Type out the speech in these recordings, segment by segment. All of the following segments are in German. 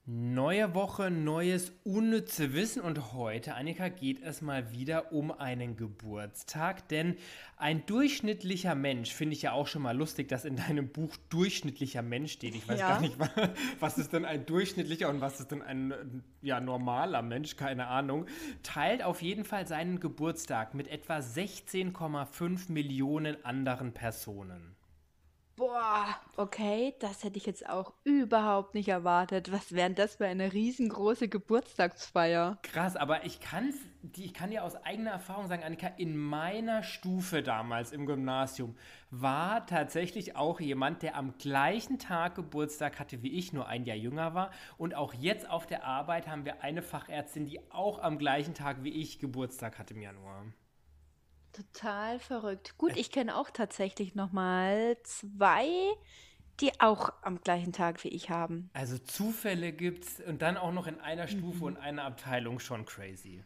Neue Woche, neues unnütze Wissen und heute, Annika, geht es mal wieder um einen Geburtstag, denn ein durchschnittlicher Mensch, finde ich ja auch schon mal lustig, dass in deinem Buch durchschnittlicher Mensch steht. Ich weiß gar Ja, nicht, was ist denn ein durchschnittlicher und was ist denn ein ja, normaler Mensch, keine Ahnung, teilt auf jeden Fall seinen Geburtstag mit etwa 16,5 Millionen anderen Personen. boah, okay, das hätte ich jetzt auch überhaupt nicht erwartet. Was wären das für eine riesengroße Geburtstagsfeier? Krass, aber ich kann dir aus eigener Erfahrung sagen, Annika, in meiner Stufe damals im Gymnasium war tatsächlich auch jemand, der am gleichen Tag Geburtstag hatte wie ich, nur ein Jahr jünger war. Und auch jetzt auf der Arbeit haben wir eine Fachärztin, die auch am gleichen Tag wie ich Geburtstag hatte im Januar. Total verrückt. Gut, ich kenne auch tatsächlich noch mal zwei, die auch am gleichen Tag wie ich haben. Also Zufälle gibt's und dann auch noch in einer Stufe und Mhm. einer Abteilung schon crazy.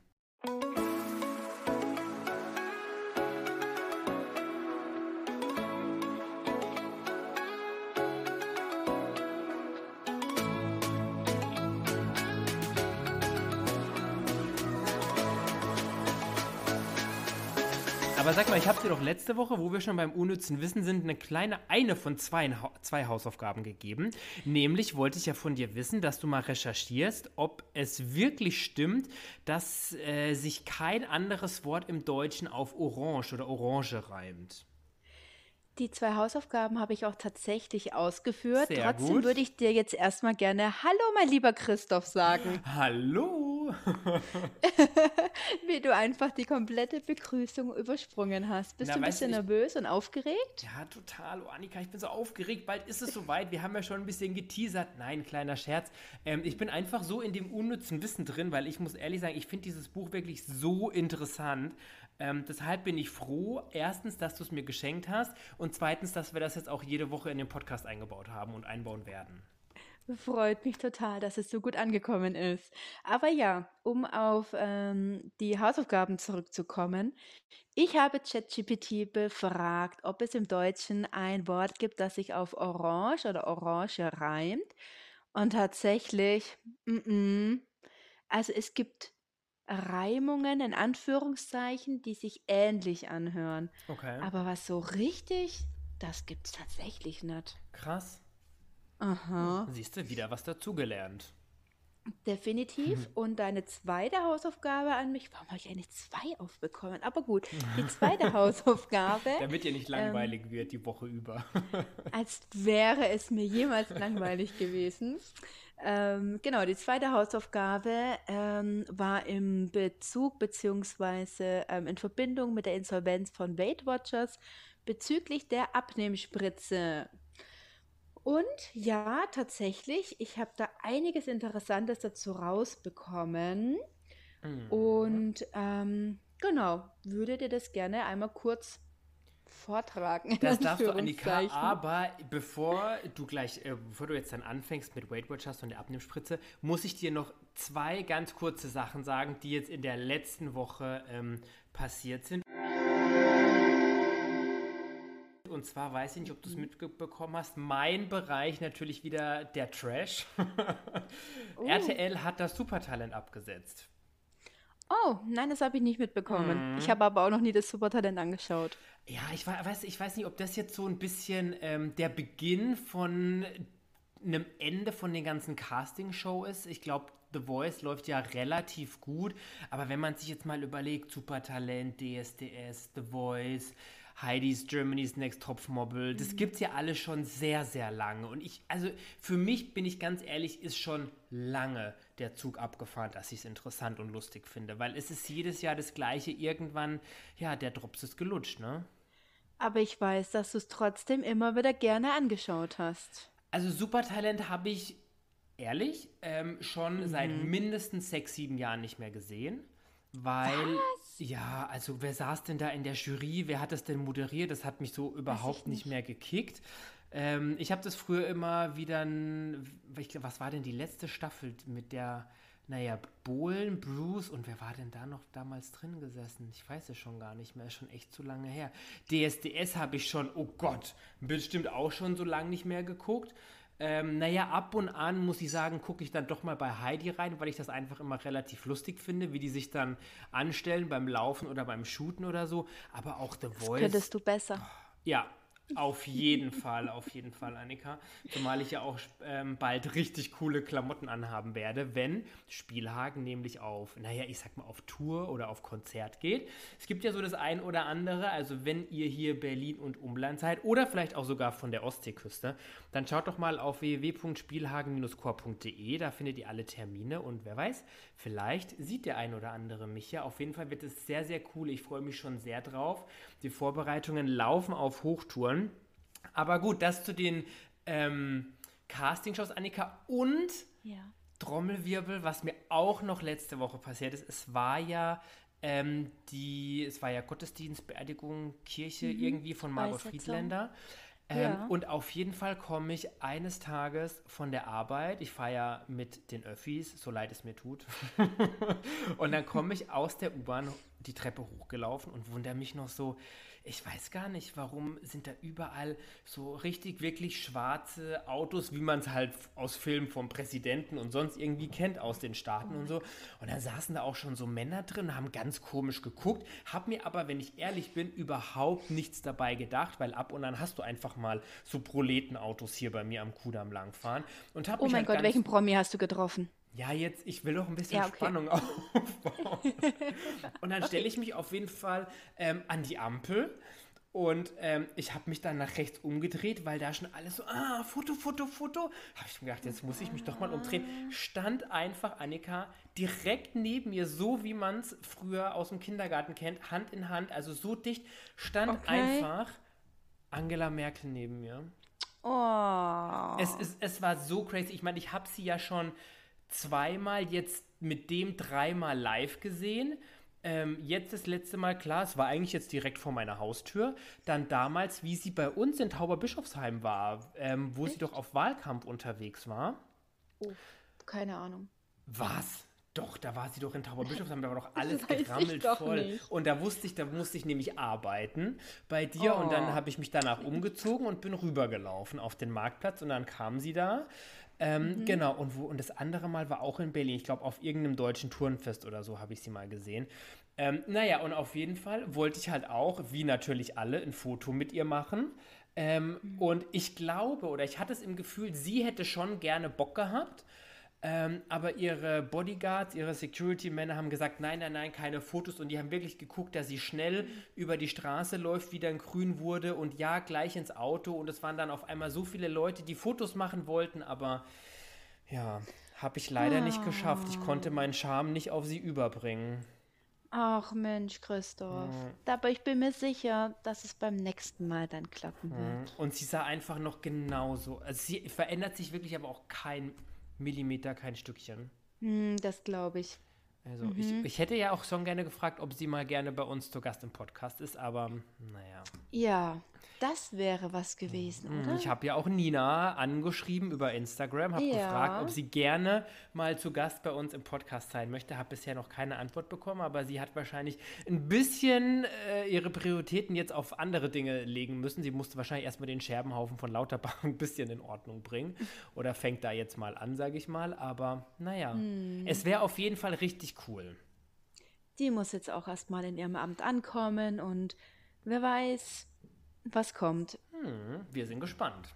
Aber sag mal, ich habe dir doch letzte Woche, wo wir schon beim unnützen Wissen sind, eine von zwei Hausaufgaben gegeben. Nämlich wollte ich ja von dir wissen, dass du mal recherchierst, ob es wirklich stimmt, dass sich kein anderes Wort im Deutschen auf Orange oder Orange reimt. Die zwei Hausaufgaben habe ich auch tatsächlich ausgeführt. Sehr Trotzdem würde gut. ich dir jetzt erstmal gerne Hallo, mein lieber Christoph sagen. Hallo. Wie du einfach die komplette Begrüßung übersprungen hast. Bist Na, du ein weißt du, bisschen ich, nervös und aufgeregt? ja, total. Oh, Annika, ich bin so aufgeregt. Bald ist es soweit. Wir haben ja schon ein bisschen geteasert. Nein, kleiner Scherz. Ich bin einfach so in dem unnützen Wissen drin, weil ich muss ehrlich sagen, ich finde dieses Buch wirklich so interessant. Deshalb bin ich froh, erstens, dass du es mir geschenkt hast und zweitens, dass wir das jetzt auch jede Woche in den Podcast eingebaut haben und einbauen werden. Freut mich total, dass es so gut angekommen ist. Aber ja, um auf die Hausaufgaben zurückzukommen. Ich habe ChatGPT befragt, ob es im Deutschen ein Wort gibt, das sich auf Orange oder Orange reimt. Und tatsächlich, also es gibt Reimungen in Anführungszeichen, die sich ähnlich anhören. Okay, Aber was so richtig, das gibt's tatsächlich nicht. krass. Aha. Siehst du, wieder was dazugelernt. Definitiv. Und deine zweite Hausaufgabe an mich, warum habe ich eigentlich zwei aufbekommen? Aber gut, die zweite Hausaufgabe, Damit dir nicht ähm, langweilig wird die Woche über. als wäre es mir jemals langweilig gewesen. Genau, die zweite Hausaufgabe war im Bezug beziehungsweise in Verbindung mit der Insolvenz von Weight Watchers bezüglich der Abnehmspritze. Und ja, tatsächlich, ich habe da einiges Interessantes dazu rausbekommen. Und genau, würde dir das gerne einmal kurz vortragen, in Das darfst du, Annika, Anführungszeichen. aber bevor du jetzt dann anfängst mit Weight Watchers und der Abnehmspritze, muss ich dir noch zwei ganz kurze Sachen sagen, die jetzt in der letzten Woche passiert sind. Und zwar weiß ich nicht, ob du es Mhm. mitbekommen hast. Mein Bereich natürlich wieder der Trash. Oh, RTL hat das Supertalent abgesetzt. oh, nein, das habe ich nicht mitbekommen. Ich habe aber auch noch nie das Supertalent angeschaut. Ja, ich weiß nicht, ob das jetzt so ein bisschen der Beginn von einem Ende von den ganzen Casting-Show ist. Ich glaube, The Voice läuft ja relativ gut, aber wenn man sich jetzt mal überlegt, Supertalent, DSDS, The Voice, Heidi's Germany's Next Topmodel, das Mhm. gibt's ja alles schon sehr, sehr lange. Und also für mich, bin ich ganz ehrlich, ist schon lange der Zug abgefahren, dass ich es interessant und lustig finde, weil es ist jedes Jahr das Gleiche. Irgendwann, ja, der Drops ist gelutscht, ne? Aber ich weiß, dass du es trotzdem immer wieder gerne angeschaut hast. Also Supertalent habe ich ehrlich schon seit Mhm. mindestens 6, 7 Jahren nicht mehr gesehen, weil Was? ja, also wer saß denn da in der Jury, wer hat das denn moderiert, das hat mich so Weiß ich überhaupt nicht nicht. mehr gekickt. Ich habe das früher immer wieder, was war denn die letzte Staffel mit der, naja, Bohlen, Bruce und wer war denn da noch damals drin gesessen? Ich weiß es schon gar nicht mehr, ist schon echt zu lange her. DSDS habe ich schon, oh Gott, bestimmt auch schon so lange nicht mehr geguckt. Naja, ab und an muss ich sagen, gucke ich dann doch mal bei Heidi rein, weil ich das einfach immer relativ lustig finde, wie die sich dann anstellen beim Laufen oder beim Shooten oder so. Aber auch The Das Voice, könntest du besser. ja, auf jeden Fall, Annika. Zumal ich ja auch bald richtig coole Klamotten anhaben werde, wenn Spielhagen nämlich auf, naja, ich sag mal, auf Tour oder auf Konzert geht. Es gibt ja so das ein oder andere, also wenn ihr hier Berlin und Umland seid oder vielleicht auch sogar von der Ostseeküste, dann schaut doch mal auf www.spielhagen-chor.de, da findet ihr alle Termine und wer weiß, vielleicht sieht der ein oder andere mich ja. Auf jeden Fall wird es sehr, sehr cool. Ich freue mich schon sehr drauf. Die Vorbereitungen laufen auf Hochtouren. Aber gut, das zu den Castingshows, Annika. Und Ja. Trommelwirbel, was mir auch noch letzte Woche passiert ist. Es war ja Gottesdienst, Beerdigung, Kirche irgendwie von Margot Beisetzung. Friedländer. Ja. Und auf jeden Fall komme ich eines Tages von der Arbeit, ich fahre ja mit den Öffis, so leid es mir tut, und dann komme ich aus der U-Bahn die Treppe hochgelaufen und wundere mich noch so, ich weiß gar nicht, warum sind da überall so richtig, wirklich schwarze Autos, wie man es halt aus Filmen vom Präsidenten und sonst irgendwie kennt aus den Oh Staaten und mein so. Gott. Und dann saßen da auch schon so Männer drin, haben ganz komisch geguckt, hab mir aber, wenn ich ehrlich bin, überhaupt nichts dabei gedacht, weil ab und an hast du einfach mal so Proletenautos hier bei mir am Kudamm langfahren und hab Oh mich mein halt Gott, ganz, welchen Promi hast du getroffen? ja, jetzt, ich will doch ein bisschen Ja, okay. Spannung aufbauen. Und dann stelle Okay. ich mich auf jeden Fall an die Ampel und ich habe mich dann nach rechts umgedreht, weil da schon alles so, Foto, Foto, Foto. Habe ich mir gedacht, jetzt muss ich mich doch mal umdrehen. Stand einfach Annika direkt neben mir, so wie man es früher aus dem Kindergarten kennt, Hand in Hand, also so dicht, stand Okay. einfach Angela Merkel neben mir. Oh. Es war so crazy. Ich meine, ich habe sie ja schon zweimal, jetzt mit dem dreimal live gesehen. Jetzt das letzte Mal, klar, es war eigentlich jetzt direkt vor meiner Haustür. Dann damals, wie sie bei uns in Tauberbischofsheim war, wo sie doch Echt? auf Wahlkampf unterwegs war. Oh, keine Ahnung. Was? Doch, da war sie doch in Tauberbischofsheim, da war doch alles Das weiß ich gerammelt doch voll. nicht. Und da musste ich nämlich arbeiten bei dir und dann Oh. habe ich mich danach umgezogen und bin rübergelaufen auf den Marktplatz und dann kam sie da. Mhm. Genau, und das andere Mal war auch in Berlin. Ich glaube, auf irgendeinem deutschen Turnfest oder so habe ich sie mal gesehen. Naja, und auf jeden Fall wollte ich halt auch, wie natürlich alle, ein Foto mit ihr machen. Mhm. Und ich glaube, oder ich hatte es im Gefühl, sie hätte schon gerne Bock gehabt. Aber ihre Bodyguards, ihre Security-Männer haben gesagt, nein, nein, nein, keine Fotos. Und die haben wirklich geguckt, dass sie schnell über die Straße läuft, wie dann grün wurde und ja, gleich ins Auto. Und es waren dann auf einmal so viele Leute, die Fotos machen wollten, aber ja, habe ich leider nicht geschafft. Ich konnte Ah. meinen Charme nicht auf sie überbringen. Ach Mensch, Christoph. Hm, Aber ich bin mir sicher, dass es beim nächsten Mal dann klappen wird. Und sie sah einfach noch genauso. Also sie verändert sich wirklich aber auch kein Millimeter, kein Stückchen. Das glaube ich. Also Mhm. ich hätte ja auch schon gerne gefragt, ob sie mal gerne bei uns zu Gast im Podcast ist, aber naja. Ja, das wäre was gewesen, oder? Ich habe ja auch Nina angeschrieben über Instagram, habe gefragt, ob Ja. sie gerne mal zu Gast bei uns im Podcast sein möchte. Habe bisher noch keine Antwort bekommen, aber sie hat wahrscheinlich ein bisschen ihre Prioritäten jetzt auf andere Dinge legen müssen. Sie musste wahrscheinlich erstmal den Scherbenhaufen von Lauterbach ein bisschen in Ordnung bringen oder fängt da jetzt mal an, sage ich mal. Aber naja, es Hm. wäre auf jeden Fall richtig cool. Die muss jetzt auch erstmal in ihrem Amt ankommen und wer weiß, was kommt. Wir sind gespannt.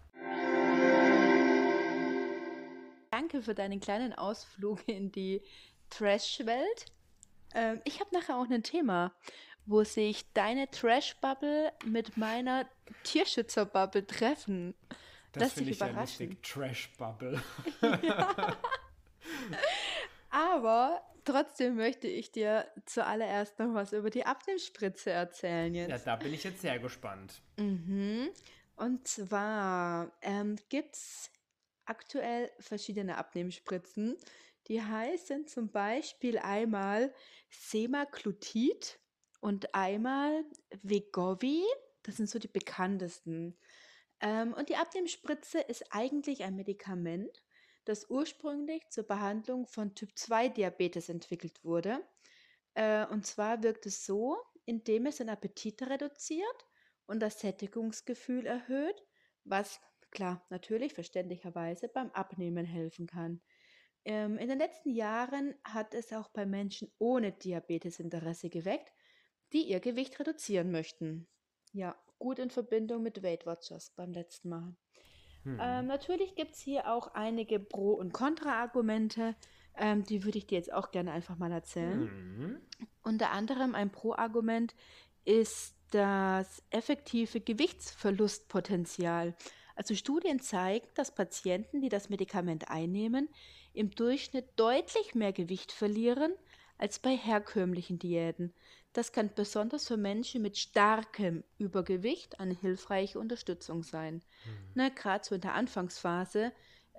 Danke für deinen kleinen Ausflug in die Trash-Welt. Ich habe nachher auch ein Thema, wo sich deine Trash-Bubble mit meiner Tierschützer-Bubble treffen. Das Lass finde dich ich ja überraschen. lustig. Trash Bubble. Ja. Aber trotzdem möchte ich dir zuallererst noch was über die Abnehmspritze erzählen Ja, jetzt. da bin ich jetzt sehr gespannt. Mhm. Und zwar gibt es aktuell verschiedene Abnehmspritzen. Die heißen zum Beispiel einmal Semaglutid und einmal Wegovy. Das sind so die bekanntesten. Und die Abnehmspritze ist eigentlich ein Medikament, das ursprünglich zur Behandlung von Typ-2-Diabetes entwickelt wurde. Und zwar wirkt es so, indem es den Appetit reduziert und das Sättigungsgefühl erhöht, was klar, natürlich, verständlicherweise beim Abnehmen helfen kann. In den letzten Jahren hat es auch bei Menschen ohne Diabetes Interesse geweckt, die ihr Gewicht reduzieren möchten. Ja, gut in Verbindung mit Weight Watchers beim letzten Mal. Hm. Natürlich gibt es hier auch einige Pro- und Kontra-Argumente, die würde ich dir jetzt auch gerne einfach mal erzählen. Hm. Unter anderem ein Pro-Argument ist das effektive Gewichtsverlustpotenzial. Also Studien zeigen, dass Patienten, die das Medikament einnehmen, im Durchschnitt deutlich mehr Gewicht verlieren als bei herkömmlichen Diäten. Das kann besonders für Menschen mit starkem Übergewicht eine hilfreiche Unterstützung sein. Ne, gerade so in der Anfangsphase,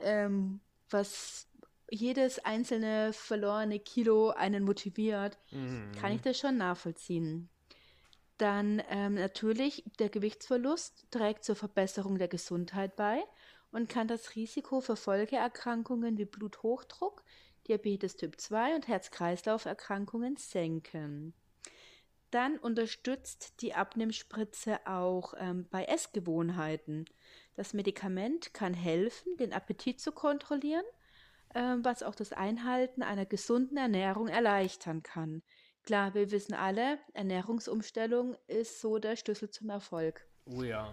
was jedes einzelne verlorene Kilo einen motiviert, kann ich Hm. das schon nachvollziehen. Dann natürlich, der Gewichtsverlust trägt zur Verbesserung der Gesundheit bei und kann das Risiko für Folgeerkrankungen wie Bluthochdruck, Diabetes Typ 2 und Herz-Kreislauf-Erkrankungen senken. Dann unterstützt die Abnehmspritze auch bei Essgewohnheiten. Das Medikament kann helfen, den Appetit zu kontrollieren, was auch das Einhalten einer gesunden Ernährung erleichtern kann. Klar, wir wissen alle, Ernährungsumstellung ist so der Schlüssel zum Erfolg. Oh ja.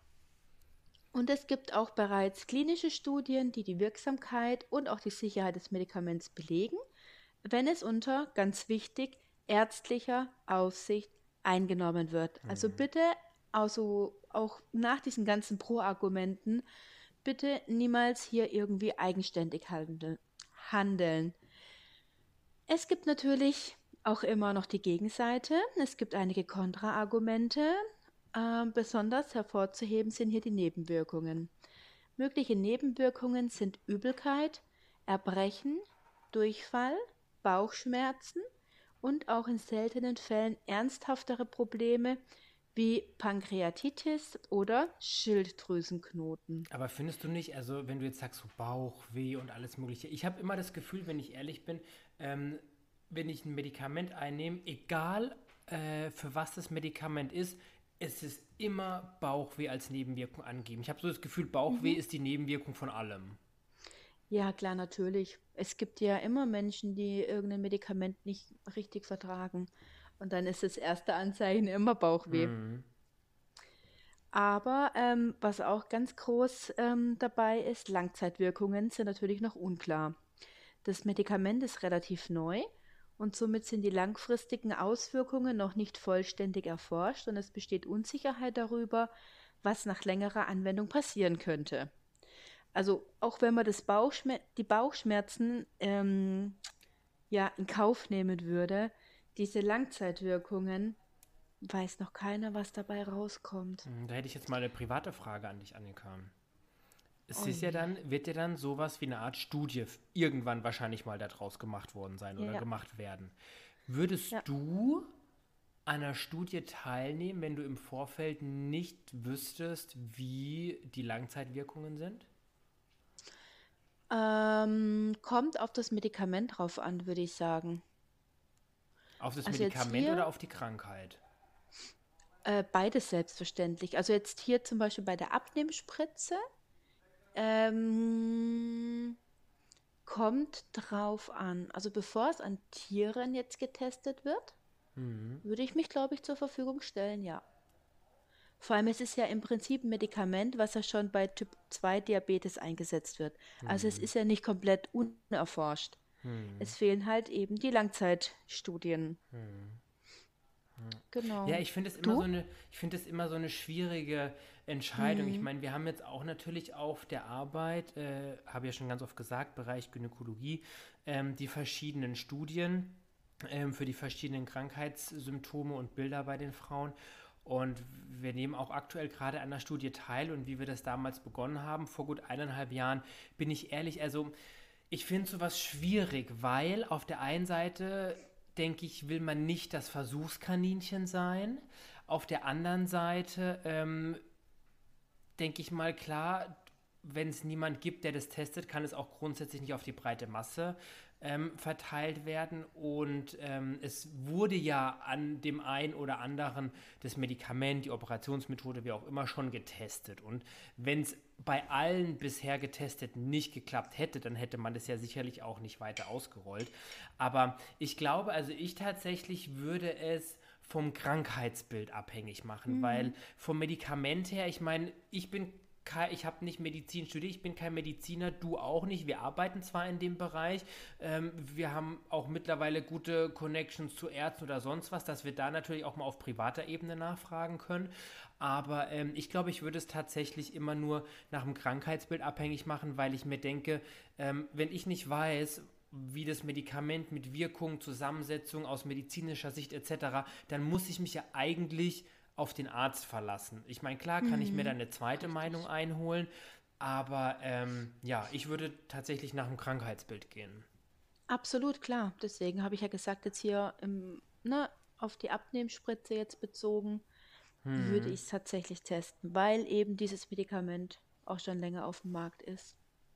Und es gibt auch bereits klinische Studien, die die Wirksamkeit und auch die Sicherheit des Medikaments belegen, wenn es unter, ganz wichtig, ärztlicher Aufsicht eingenommen wird. Also Hm. bitte, also auch nach diesen ganzen Pro-Argumenten, bitte niemals hier irgendwie eigenständig handeln. Es gibt natürlich auch immer noch die Gegenseite. Es gibt einige Kontraargumente. Besonders hervorzuheben sind hier die Nebenwirkungen. Mögliche Nebenwirkungen sind Übelkeit, Erbrechen, Durchfall, Bauchschmerzen und auch in seltenen Fällen ernsthaftere Probleme wie Pankreatitis oder Schilddrüsenknoten. Aber findest du nicht, also wenn du jetzt sagst, so Bauchweh und alles Mögliche, ich habe immer das Gefühl, wenn ich ehrlich bin, ähm, wenn ich ein Medikament einnehme, egal für was das Medikament ist, es ist immer Bauchweh als Nebenwirkung angegeben. Ich habe so das Gefühl, Bauchweh Mhm. ist die Nebenwirkung von allem. Ja, klar, natürlich. Es gibt ja immer Menschen, die irgendein Medikament nicht richtig vertragen. Und dann ist das erste Anzeichen immer Bauchweh. Hm. Aber was auch ganz groß dabei ist, Langzeitwirkungen sind natürlich noch unklar. Das Medikament ist relativ neu und somit sind die langfristigen Auswirkungen noch nicht vollständig erforscht und es besteht Unsicherheit darüber, was nach längerer Anwendung passieren könnte. Also auch wenn man die Bauchschmerzen ja in Kauf nehmen würde, diese Langzeitwirkungen, weiß noch keiner, was dabei rauskommt. Da hätte ich jetzt mal eine private Frage an dich, Annika. Es Oh ist ja je. dann, wird ja dann sowas wie eine Art Studie irgendwann wahrscheinlich mal daraus gemacht worden sein oder Ja, gemacht werden. Würdest ja. du an einer Studie teilnehmen, wenn du im Vorfeld nicht wüsstest, wie die Langzeitwirkungen sind? Kommt auf das Medikament drauf an, würde ich sagen. Auf das Also jetzt Medikament hier oder auf die Krankheit? beides selbstverständlich. Also jetzt hier zum Beispiel bei der Abnehmspritze ähm, kommt drauf an. Also bevor es an Tieren jetzt getestet wird, Mhm. würde ich mich, glaube ich, zur Verfügung stellen, ja. Vor allem, es ist ja im Prinzip ein Medikament, was ja schon bei Typ 2 Diabetes eingesetzt wird. Also es Mhm. ist ja nicht komplett unerforscht. Mhm. Es fehlen halt eben die Langzeitstudien. Mhm. Ja, Genau. ich finde es immer so Du? eine, ich finde es immer so eine schwierige Entscheidung. Ich Hm, meine, wir haben jetzt auch natürlich auf der Arbeit, habe ja schon ganz oft gesagt, Bereich Gynäkologie, die verschiedenen Studien für die verschiedenen Krankheitssymptome und Bilder bei den Frauen. Und wir nehmen auch aktuell gerade an der Studie teil und wie wir das damals begonnen haben, vor gut 1,5 Jahren, bin ich ehrlich, also ich finde sowas schwierig, weil auf der einen Seite denke ich, will man nicht das Versuchskaninchen sein. Auf der anderen Seite denke ich mal, klar, wenn es niemand gibt, der das testet, kann es auch grundsätzlich nicht auf die breite Masse verteilt werden. Und es wurde ja an dem einen oder anderen das Medikament, die Operationsmethode, wie auch immer, schon getestet. Und wenn es bei allen bisher getestet nicht geklappt hätte, dann hätte man das ja sicherlich auch nicht weiter ausgerollt. Aber ich glaube, also ich tatsächlich würde es vom Krankheitsbild abhängig machen, weil vom Medikament her, ich meine, ich habe nicht Medizin studiert, ich bin kein Mediziner, du auch nicht. Wir arbeiten zwar in dem Bereich, wir haben auch mittlerweile gute Connections zu Ärzten oder sonst was, dass wir da natürlich auch mal auf privater Ebene nachfragen können. Aber ich glaube, ich würde es tatsächlich immer nur nach dem Krankheitsbild abhängig machen, weil ich mir denke, wenn ich nicht weiß, wie das Medikament mit Wirkung, Zusammensetzung aus medizinischer Sicht etc., dann muss ich mich ja eigentlich auf den Arzt verlassen. Ich meine, klar kann ich mir dann eine zweite Meinung einholen, aber ja, ich würde tatsächlich nach dem Krankheitsbild gehen. Absolut klar. Deswegen habe ich ja gesagt, jetzt hier auf die Abnehmspritze jetzt bezogen, würde ich es tatsächlich testen, weil eben dieses Medikament auch schon länger auf dem Markt ist.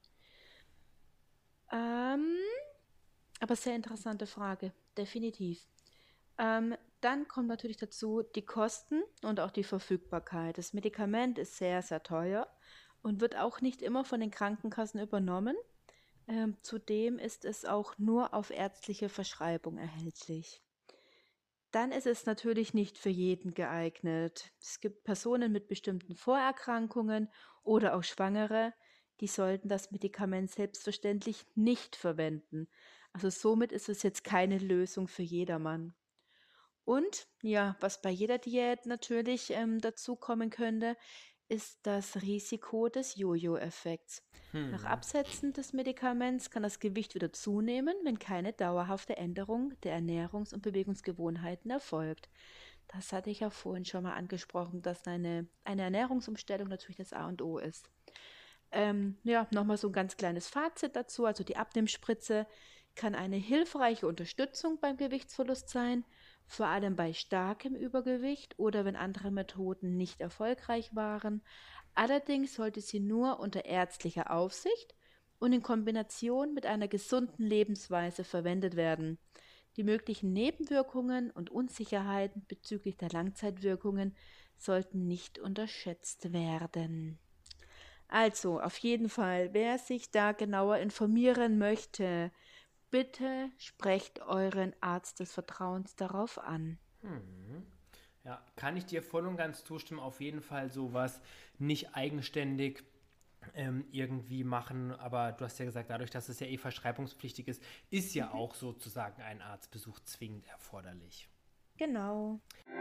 Ähm, aber sehr interessante Frage, definitiv. Dann kommt natürlich dazu die Kosten und auch die Verfügbarkeit. Das Medikament ist sehr, sehr teuer und wird auch nicht immer von den Krankenkassen übernommen. Zudem ist es auch nur auf ärztliche Verschreibung erhältlich. Dann ist es natürlich nicht für jeden geeignet. Es gibt Personen mit bestimmten Vorerkrankungen oder auch Schwangere, die sollten das Medikament selbstverständlich nicht verwenden. Also somit ist es jetzt keine Lösung für jedermann. Und ja, was bei jeder Diät natürlich dazu kommen könnte, ist das Risiko des Jojo-Effekts. Nach Absetzen des Medikaments kann das Gewicht wieder zunehmen, wenn keine dauerhafte Änderung der Ernährungs- und Bewegungsgewohnheiten erfolgt. Das hatte ich ja vorhin schon mal angesprochen, dass eine Ernährungsumstellung natürlich das A und O ist. Ja, nochmal so ein ganz kleines Fazit dazu. Also die Abnehmspritze kann eine hilfreiche Unterstützung beim Gewichtsverlust sein, vor allem bei starkem Übergewicht oder wenn andere Methoden nicht erfolgreich waren. Allerdings sollte sie nur unter ärztlicher Aufsicht und in Kombination mit einer gesunden Lebensweise verwendet werden. Die möglichen Nebenwirkungen und Unsicherheiten bezüglich der Langzeitwirkungen sollten nicht unterschätzt werden. Also, auf jeden Fall, wer sich da genauer informieren möchte, bitte sprecht euren Arzt des Vertrauens darauf an. Ja, kann ich dir voll und ganz zustimmen, auf jeden Fall sowas nicht eigenständig irgendwie machen, aber du hast ja gesagt, dadurch, dass es ja eh verschreibungspflichtig ist ja auch sozusagen ein Arztbesuch zwingend erforderlich. Genau.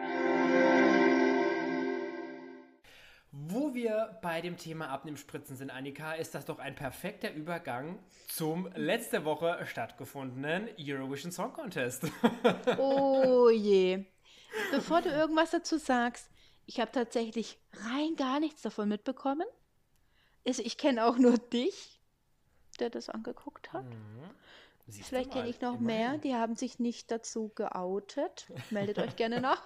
Wo wir bei dem Thema Abnehmspritzen sind, Annika, ist das doch ein perfekter Übergang zum letzte Woche stattgefundenen Eurovision Song Contest. Oh je. Bevor du irgendwas dazu sagst, ich habe tatsächlich rein gar nichts davon mitbekommen. Also ich kenne auch nur dich, der das angeguckt hat. Siehst du Vielleicht kenne mal, ich noch mehr, immerhin. die haben sich nicht dazu geoutet. Meldet euch gerne nach.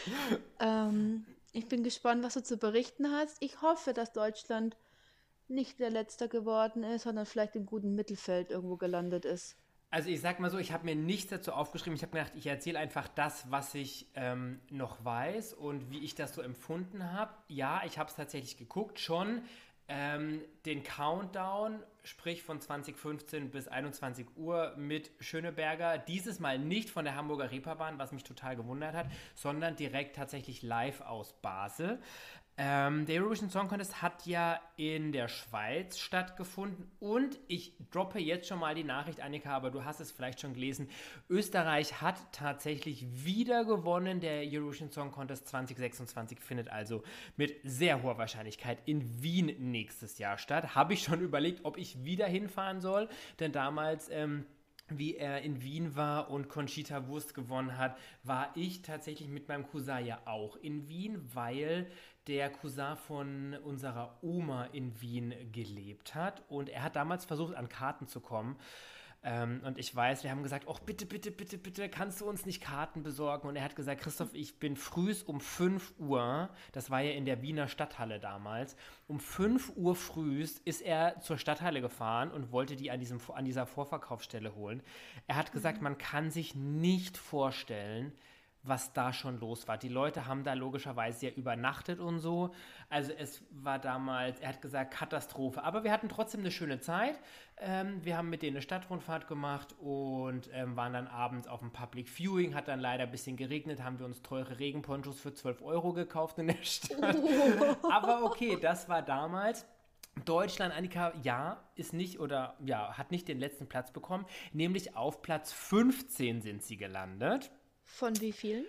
Ich bin gespannt, was du zu berichten hast. Ich hoffe, dass Deutschland nicht der Letzte geworden ist, sondern vielleicht im guten Mittelfeld irgendwo gelandet ist. Also ich sag mal so, ich habe mir nichts dazu aufgeschrieben. Ich habe gedacht, ich erzähle einfach das, was ich noch weiß und wie ich das so empfunden habe. Ja, ich habe es tatsächlich geguckt, schon den Countdown, sprich von 2015 bis 21 Uhr mit Schöneberger. Dieses Mal nicht von der Hamburger Reeperbahn, was mich total gewundert hat, sondern direkt tatsächlich live aus Basel. Der Eurovision Song Contest hat ja in der Schweiz stattgefunden und ich droppe jetzt schon mal die Nachricht, Annika, aber du hast es vielleicht schon gelesen. Österreich hat tatsächlich wieder gewonnen. Der Eurovision Song Contest 2026 findet also mit sehr hoher Wahrscheinlichkeit in Wien nächstes Jahr statt. Habe ich schon überlegt, ob ich wieder hinfahren soll, denn damals wie er in Wien war und Conchita Wurst gewonnen hat, war ich tatsächlich mit meinem Cousin ja auch in Wien, weil der Cousin von unserer Oma in Wien gelebt hat und er hat damals versucht, an Karten zu kommen. Und ich weiß, wir haben gesagt, oh, bitte, bitte, bitte, bitte, kannst du uns nicht Karten besorgen? Und er hat gesagt, Christoph, ich bin frühs um 5 Uhr, das war ja in der Wiener Stadthalle damals, um 5 Uhr frühs ist er zur Stadthalle gefahren und wollte die an dieser Vorverkaufsstelle holen. Er hat gesagt, man kann sich nicht vorstellen, was da schon los war. Die Leute haben da logischerweise ja übernachtet und so. Also es war damals, er hat gesagt, Katastrophe. Aber wir hatten trotzdem eine schöne Zeit. Wir haben mit denen eine Stadtrundfahrt gemacht und waren dann abends auf dem Public Viewing. Hat dann leider ein bisschen geregnet, haben wir uns teure Regenponchos für 12 € gekauft in der Stadt. Aber okay, das war damals. Deutschland, Annika, ist nicht oder hat nicht den letzten Platz bekommen. Nämlich auf Platz 15 sind sie gelandet. Von wie vielen?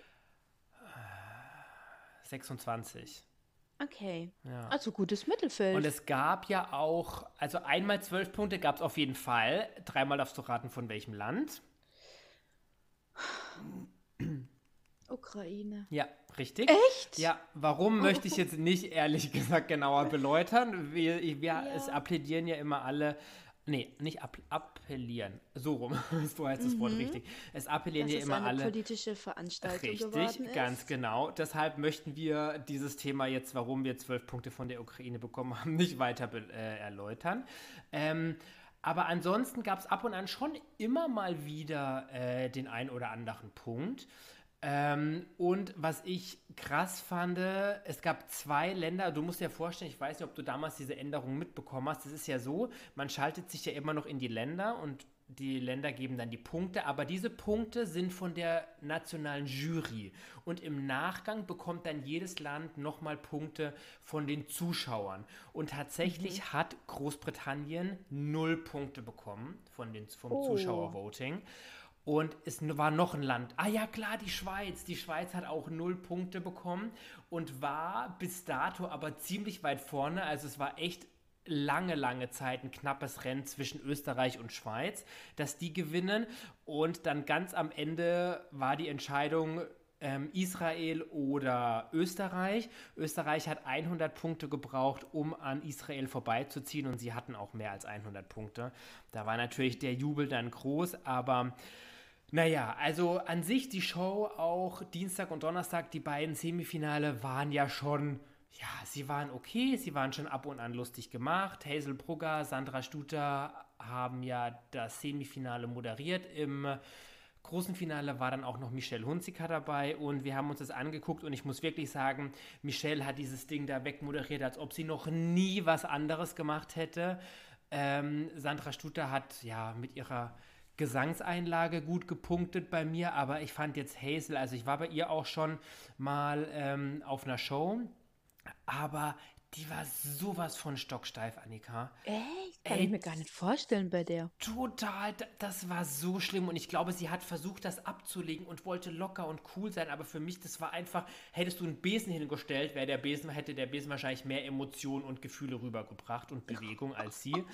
26. Okay. Ja. Also gutes Mittelfeld. Und es gab ja auch, also einmal 12 Punkte gab es auf jeden Fall. Dreimal darfst du raten, von welchem Land. Ukraine. Ja, richtig. Echt? Ja, warum möchte ich jetzt nicht, ehrlich gesagt, genauer beläutern. Es appellieren ja immer alle. Nee, nicht appellieren. So rum. So heißt das Wort richtig. Es appellieren ja immer alle. Dass es eine politische Veranstaltung geworden ist. Richtig, ganz genau. Deshalb möchten wir dieses Thema jetzt, warum wir 12 Punkte von der Ukraine bekommen haben, nicht weiter erläutern. Aber ansonsten gab es ab und an schon immer mal wieder den einen oder anderen Punkt. Und was ich krass fand, es gab 2 Länder, du musst dir vorstellen, ich weiß nicht, ob du damals diese Änderung mitbekommen hast, das ist ja so, man schaltet sich ja immer noch in die Länder und die Länder geben dann die Punkte, aber diese Punkte sind von der nationalen Jury und im Nachgang bekommt dann jedes Land nochmal Punkte von den Zuschauern und tatsächlich hat Großbritannien 0 Punkte bekommen vom Zuschauervoting. Und es war noch ein Land. Ah ja, klar, die Schweiz. Die Schweiz hat auch 0 Punkte bekommen und war bis dato aber ziemlich weit vorne. Also es war echt lange Zeit ein knappes Rennen zwischen Österreich und Schweiz, dass die gewinnen. Und dann ganz am Ende war die Entscheidung Israel oder Österreich. Österreich hat 100 Punkte gebraucht, um an Israel vorbeizuziehen. Und sie hatten auch mehr als 100 Punkte. Da war natürlich der Jubel dann groß, aber naja, also an sich die Show auch Dienstag und Donnerstag, die beiden Semifinale waren ja schon, sie waren okay, sie waren schon ab und an lustig gemacht. Hazel Brugger, Sandra Stuter haben ja das Semifinale moderiert. Im großen Finale war dann auch noch Michelle Hunziker dabei und wir haben uns das angeguckt und ich muss wirklich sagen, Michelle hat dieses Ding da wegmoderiert, als ob sie noch nie was anderes gemacht hätte. Sandra Stuter hat mit ihrer Gesangseinlage gut gepunktet bei mir, aber ich fand jetzt Hazel, also ich war bei ihr auch schon mal auf einer Show, aber die war sowas von stocksteif, Annika. Echt? Kann ich mir gar nicht vorstellen bei der. Total, das war so schlimm und ich glaube, sie hat versucht, das abzulegen und wollte locker und cool sein, aber für mich, das war einfach, hättest du einen Besen hingestellt, hätte der Besen wahrscheinlich mehr Emotionen und Gefühle rübergebracht und Bewegung als sie.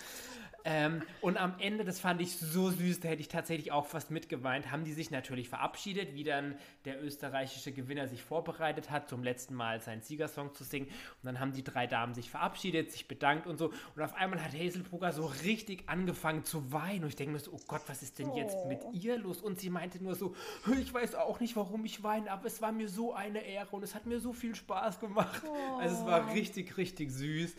Und am Ende, das fand ich so süß, da hätte ich tatsächlich auch fast mitgeweint, haben die sich natürlich verabschiedet, wie dann der österreichische Gewinner sich vorbereitet hat, zum letzten Mal seinen Siegersong zu singen und dann haben die 3 Damen sich verabschiedet, sich bedankt und so und auf einmal hat Hazel Brugger so richtig angefangen zu weinen und ich denke mir so, oh Gott, was ist denn jetzt mit ihr los? Und sie meinte nur so, ich weiß auch nicht, warum ich weine, aber es war mir so eine Ehre und es hat mir so viel Spaß gemacht. Also es war richtig süß.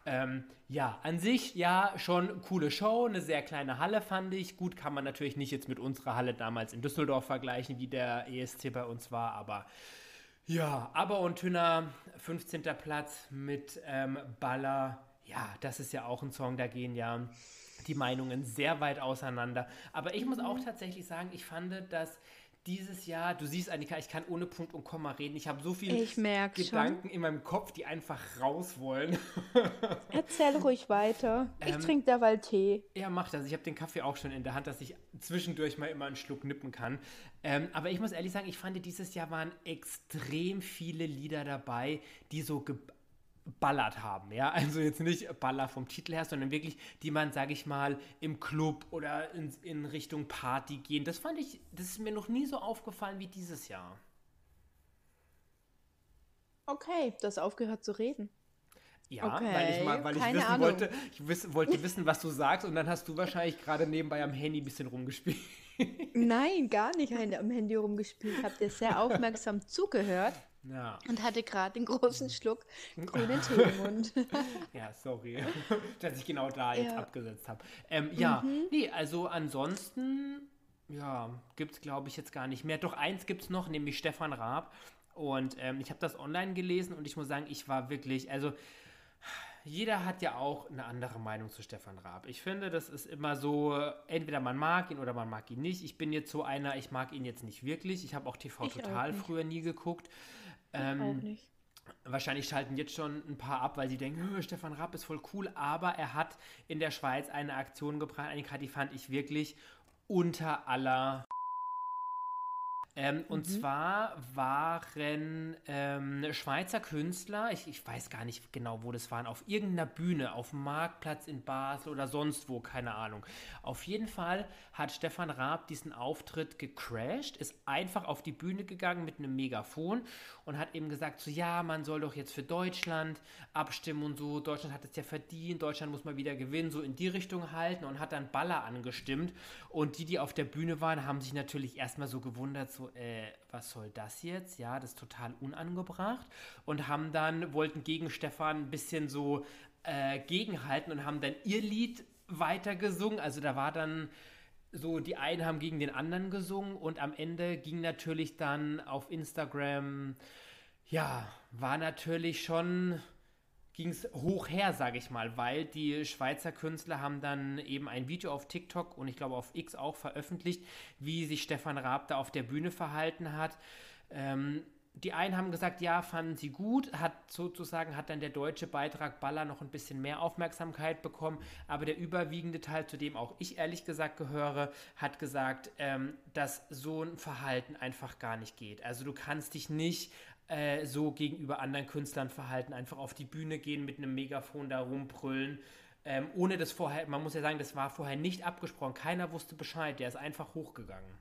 An sich, schon coole Show, eine sehr kleine Halle fand ich. Gut, kann man natürlich nicht jetzt mit unserer Halle damals in Düsseldorf vergleichen, wie der ESC bei uns war, aber Aber und Tünner, 15. Platz mit Baller. Ja, das ist ja auch ein Song, da gehen ja die Meinungen sehr weit auseinander. Aber ich muss auch tatsächlich sagen, ich fand, dass dieses Jahr, du siehst, Annika, ich kann ohne Punkt und Komma reden. Ich habe so viele Gedanken in meinem Kopf, die einfach raus wollen. Erzähl ruhig weiter. Ich trinke derweil Tee. Ja, mach das. Ich habe den Kaffee auch schon in der Hand, dass ich zwischendurch mal immer einen Schluck nippen kann. Aber ich muss ehrlich sagen, ich fand, dieses Jahr waren extrem viele Lieder dabei, die so geballert haben, ja, also jetzt nicht Baller vom Titel her, sondern wirklich, die man, sage ich mal, im Club oder in Richtung Party gehen. Das ist mir noch nie so aufgefallen wie dieses Jahr. Okay, du hast aufgehört zu reden. Ja, Okay, weil ich keine wissen Ahnung. wollte, wollte wissen, was du sagst und dann hast du wahrscheinlich gerade nebenbei am Handy ein bisschen rumgespielt. Nein, gar nicht am Handy rumgespielt. Habe dir sehr aufmerksam zugehört Ja. und hatte gerade den großen Schluck grünen Tee im Mund. Ja, sorry, dass ich genau da jetzt Ja. abgesetzt habe. Ja, Mhm. nee, also ansonsten, ja, gibt es glaube ich jetzt gar nicht mehr. Doch eins gibt es noch, nämlich Stefan Raab. Und ich habe das online gelesen und ich muss sagen, ich war wirklich, also jeder hat ja auch eine andere Meinung zu Stefan Raab. Ich finde, das ist immer so, entweder man mag ihn oder man mag ihn nicht. Ich bin jetzt so einer, ich mag ihn jetzt nicht wirklich. Ich habe auch TV Ich auch Total nicht. früher nie geguckt. Ich auch Ähm, nicht. Wahrscheinlich schalten jetzt schon ein paar ab, weil sie denken, Stefan Raab ist voll cool, aber er hat in der Schweiz eine Aktion gebracht, Annika, die fand ich wirklich unter aller. Und Mhm. zwar waren Schweizer Künstler, ich weiß gar nicht genau, wo das waren, auf irgendeiner Bühne, auf dem Marktplatz in Basel oder sonst wo, keine Ahnung. Auf jeden Fall hat Stefan Raab diesen Auftritt gecrashed, ist einfach auf die Bühne gegangen mit einem Megafon und hat eben gesagt, so ja, man soll doch jetzt für Deutschland abstimmen und so, Deutschland hat es ja verdient, Deutschland muss mal wieder gewinnen, so in die Richtung halten und hat dann Baller angestimmt und die auf der Bühne waren, haben sich natürlich erstmal so gewundert, so, was soll das jetzt? Ja, das ist total unangebracht. Und wollten gegen Stefan ein bisschen so gegenhalten und haben dann ihr Lied weitergesungen. Also da war dann so, die einen haben gegen den anderen gesungen und am Ende ging natürlich dann auf Instagram, ja, war natürlich schon ging es hoch her, sage ich mal, weil die Schweizer Künstler haben dann eben ein Video auf TikTok und ich glaube auf X auch veröffentlicht, wie sich Stefan Raab da auf der Bühne verhalten hat. Die einen haben gesagt, ja, fanden sie gut, hat dann der deutsche Beitrag Baller noch ein bisschen mehr Aufmerksamkeit bekommen, aber der überwiegende Teil, zu dem auch ich ehrlich gesagt gehöre, hat gesagt, dass so ein Verhalten einfach gar nicht geht. Also du kannst dich nicht so gegenüber anderen Künstlern verhalten, einfach auf die Bühne gehen, mit einem Megafon da rumbrüllen, ohne das vorher, man muss ja sagen, das war vorher nicht abgesprochen, keiner wusste Bescheid, der ist einfach hochgegangen.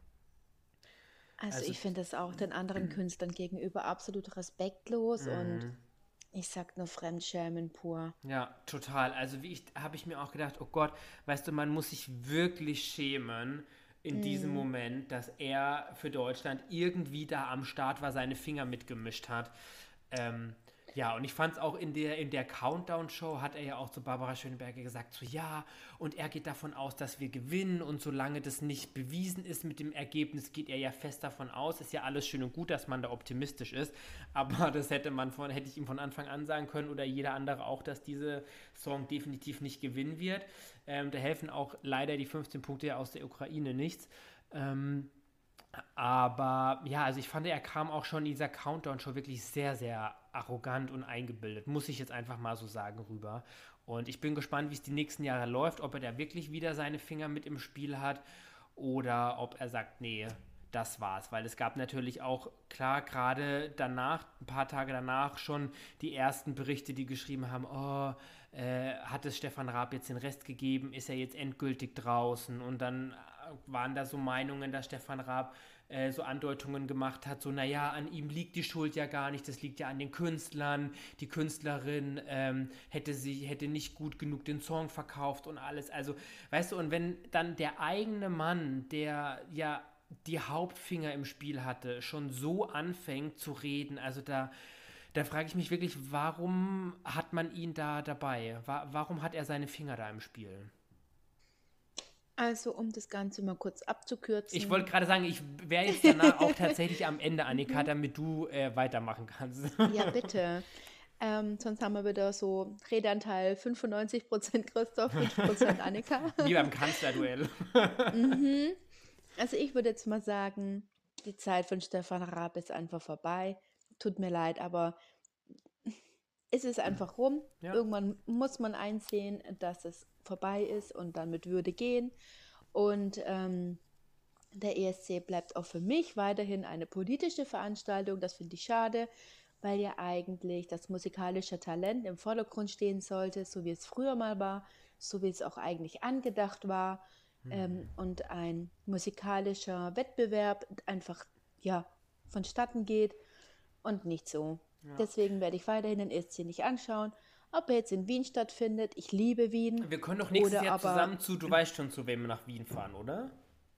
Also Also, ich finde das auch den anderen Künstlern gegenüber absolut respektlos und ich sag nur Fremdschämen pur. ja, total. Also habe ich mir auch gedacht, oh Gott, weißt du, man muss sich wirklich schämen in diesem Mm. Moment, dass er für Deutschland irgendwie da am Start war, seine Finger mitgemischt hat. Ähm, ja, und ich fand es auch in der Countdown-Show hat er ja auch zu Barbara Schöneberger gesagt, so ja, und er geht davon aus, dass wir gewinnen und solange das nicht bewiesen ist mit dem Ergebnis, geht er ja fest davon aus, ist ja alles schön und gut, dass man da optimistisch ist, aber das hätte ich ihm von Anfang an sagen können oder jeder andere auch, dass diese Song definitiv nicht gewinnen wird. Da helfen auch leider die 15 Punkte aus der Ukraine nichts. Ähm, aber ja, also ich fand, er kam auch schon in dieser Countdown-Show wirklich sehr, sehr arrogant und eingebildet, muss ich jetzt einfach mal so sagen, rüber. Und ich bin gespannt, wie es die nächsten Jahre läuft, ob er da wirklich wieder seine Finger mit im Spiel hat oder ob er sagt, nee, das war's. Weil es gab natürlich auch, klar, gerade danach, ein paar Tage danach schon die ersten Berichte, die geschrieben haben, oh, hat es Stefan Raab jetzt den Rest gegeben, ist er jetzt endgültig draußen und dann waren da so Meinungen, dass Stefan Raab so Andeutungen gemacht hat, so naja, an ihm liegt die Schuld ja gar nicht, das liegt ja an den Künstlern, die Künstlerin hätte nicht gut genug den Song verkauft und alles, also weißt du, und wenn dann der eigene Mann, der ja die Hauptfinger im Spiel hatte, schon so anfängt zu reden, also da frage ich mich wirklich, warum hat man ihn da dabei? Warum hat er seine Finger da im Spiel? Also um das Ganze mal kurz Ich abzukürzen. wollte gerade sagen, ich wäre jetzt danach auch tatsächlich am Ende, Annika, Mhm. damit du weitermachen kannst. Ja, bitte. Sonst haben wir wieder so Redeanteil 95% Christoph, 5% Annika. Wie beim Kanzlerduell. Mhm. Also ich würde jetzt mal sagen, die Zeit von Stefan Raab ist einfach vorbei. Tut mir leid, aber es ist einfach rum. Ja. Irgendwann muss man einsehen, dass es vorbei ist und dann mit Würde gehen. Und der ESC bleibt auch für mich weiterhin eine politische Veranstaltung. Das finde ich schade, weil ja eigentlich das musikalische Talent im Vordergrund stehen sollte, so wie es früher mal war, so wie es auch eigentlich angedacht war. Und ein musikalischer Wettbewerb einfach ja vonstatten geht und nicht so. Ja. Deswegen werde ich weiterhin den ESC nicht anschauen, Ob er jetzt in Wien stattfindet, ich liebe Wien, Wir können doch nächstes oder Jahr aber, zusammen du weißt schon, zu wem wir nach Wien fahren, oder?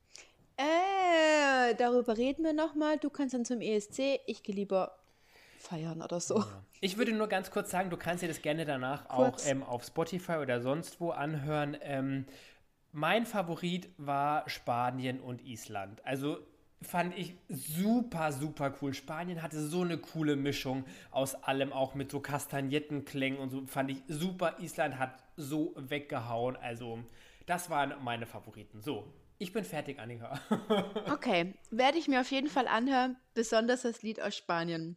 darüber reden wir nochmal. Du kannst dann zum ESC, ich gehe lieber feiern oder so. Ja. Ich würde nur ganz kurz sagen, du kannst dir das gerne danach auch Kurz. auf Spotify oder sonst wo anhören. Mein Favorit war Spanien und Island. Also fand ich super, super cool. Spanien hatte so eine coole Mischung aus allem, auch mit so Kastagnettenklängen und so. Fand ich super. Island hat so weggehauen. Also, das waren meine Favoriten. So, ich bin fertig, Annika. Okay, werde ich mir auf jeden Fall anhören, besonders das Lied aus Spanien.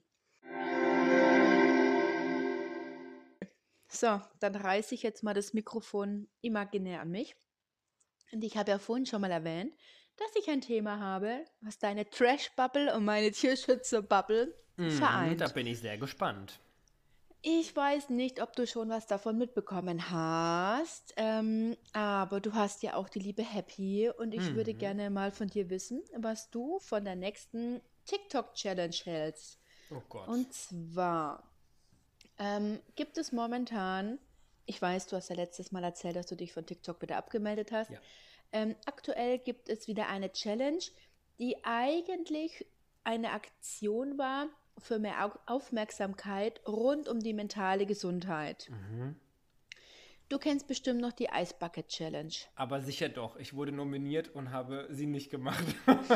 So, dann reiße ich jetzt mal das Mikrofon imaginär an mich. Und ich habe ja vorhin schon mal erwähnt, dass ich ein Thema habe, was deine Trash-Bubble und meine Tierschützer-Bubble Da vereint. bin ich sehr gespannt. Ich weiß nicht, ob du schon was davon mitbekommen hast, aber du hast ja auch die liebe Happy und ich würde Mhm. gerne mal von dir wissen, was du von der nächsten TikTok-Challenge hältst. Oh Gott. Und zwar gibt es momentan, ich weiß, du hast ja letztes Mal erzählt, dass du dich von TikTok wieder abgemeldet hast. Ja. Aktuell gibt es wieder eine Challenge, die eigentlich eine Aktion war für mehr Aufmerksamkeit rund um die mentale Gesundheit. Mhm. Du kennst bestimmt noch die Ice Bucket Challenge. Aber sicher doch, ich wurde nominiert und habe sie nicht gemacht.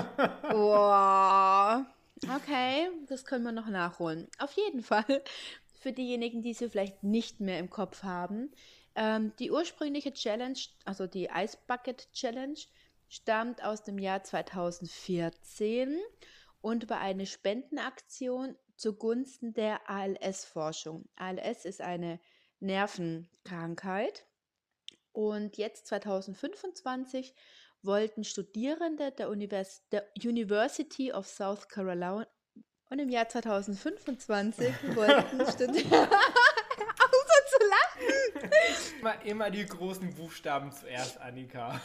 Wow. Okay, das können wir noch nachholen. Auf jeden Fall, für diejenigen, die sie vielleicht nicht mehr im Kopf haben, die ursprüngliche Challenge, also die Ice Bucket Challenge, stammt aus dem Jahr 2014 und war eine Spendenaktion zugunsten der ALS-Forschung. ALS ist eine Nervenkrankheit und jetzt 2025 wollten Studierende der University of South Carolina und im Jahr 2025 wollten Studierende aufhören zu lachen. Immer die großen Buchstaben zuerst, Annika.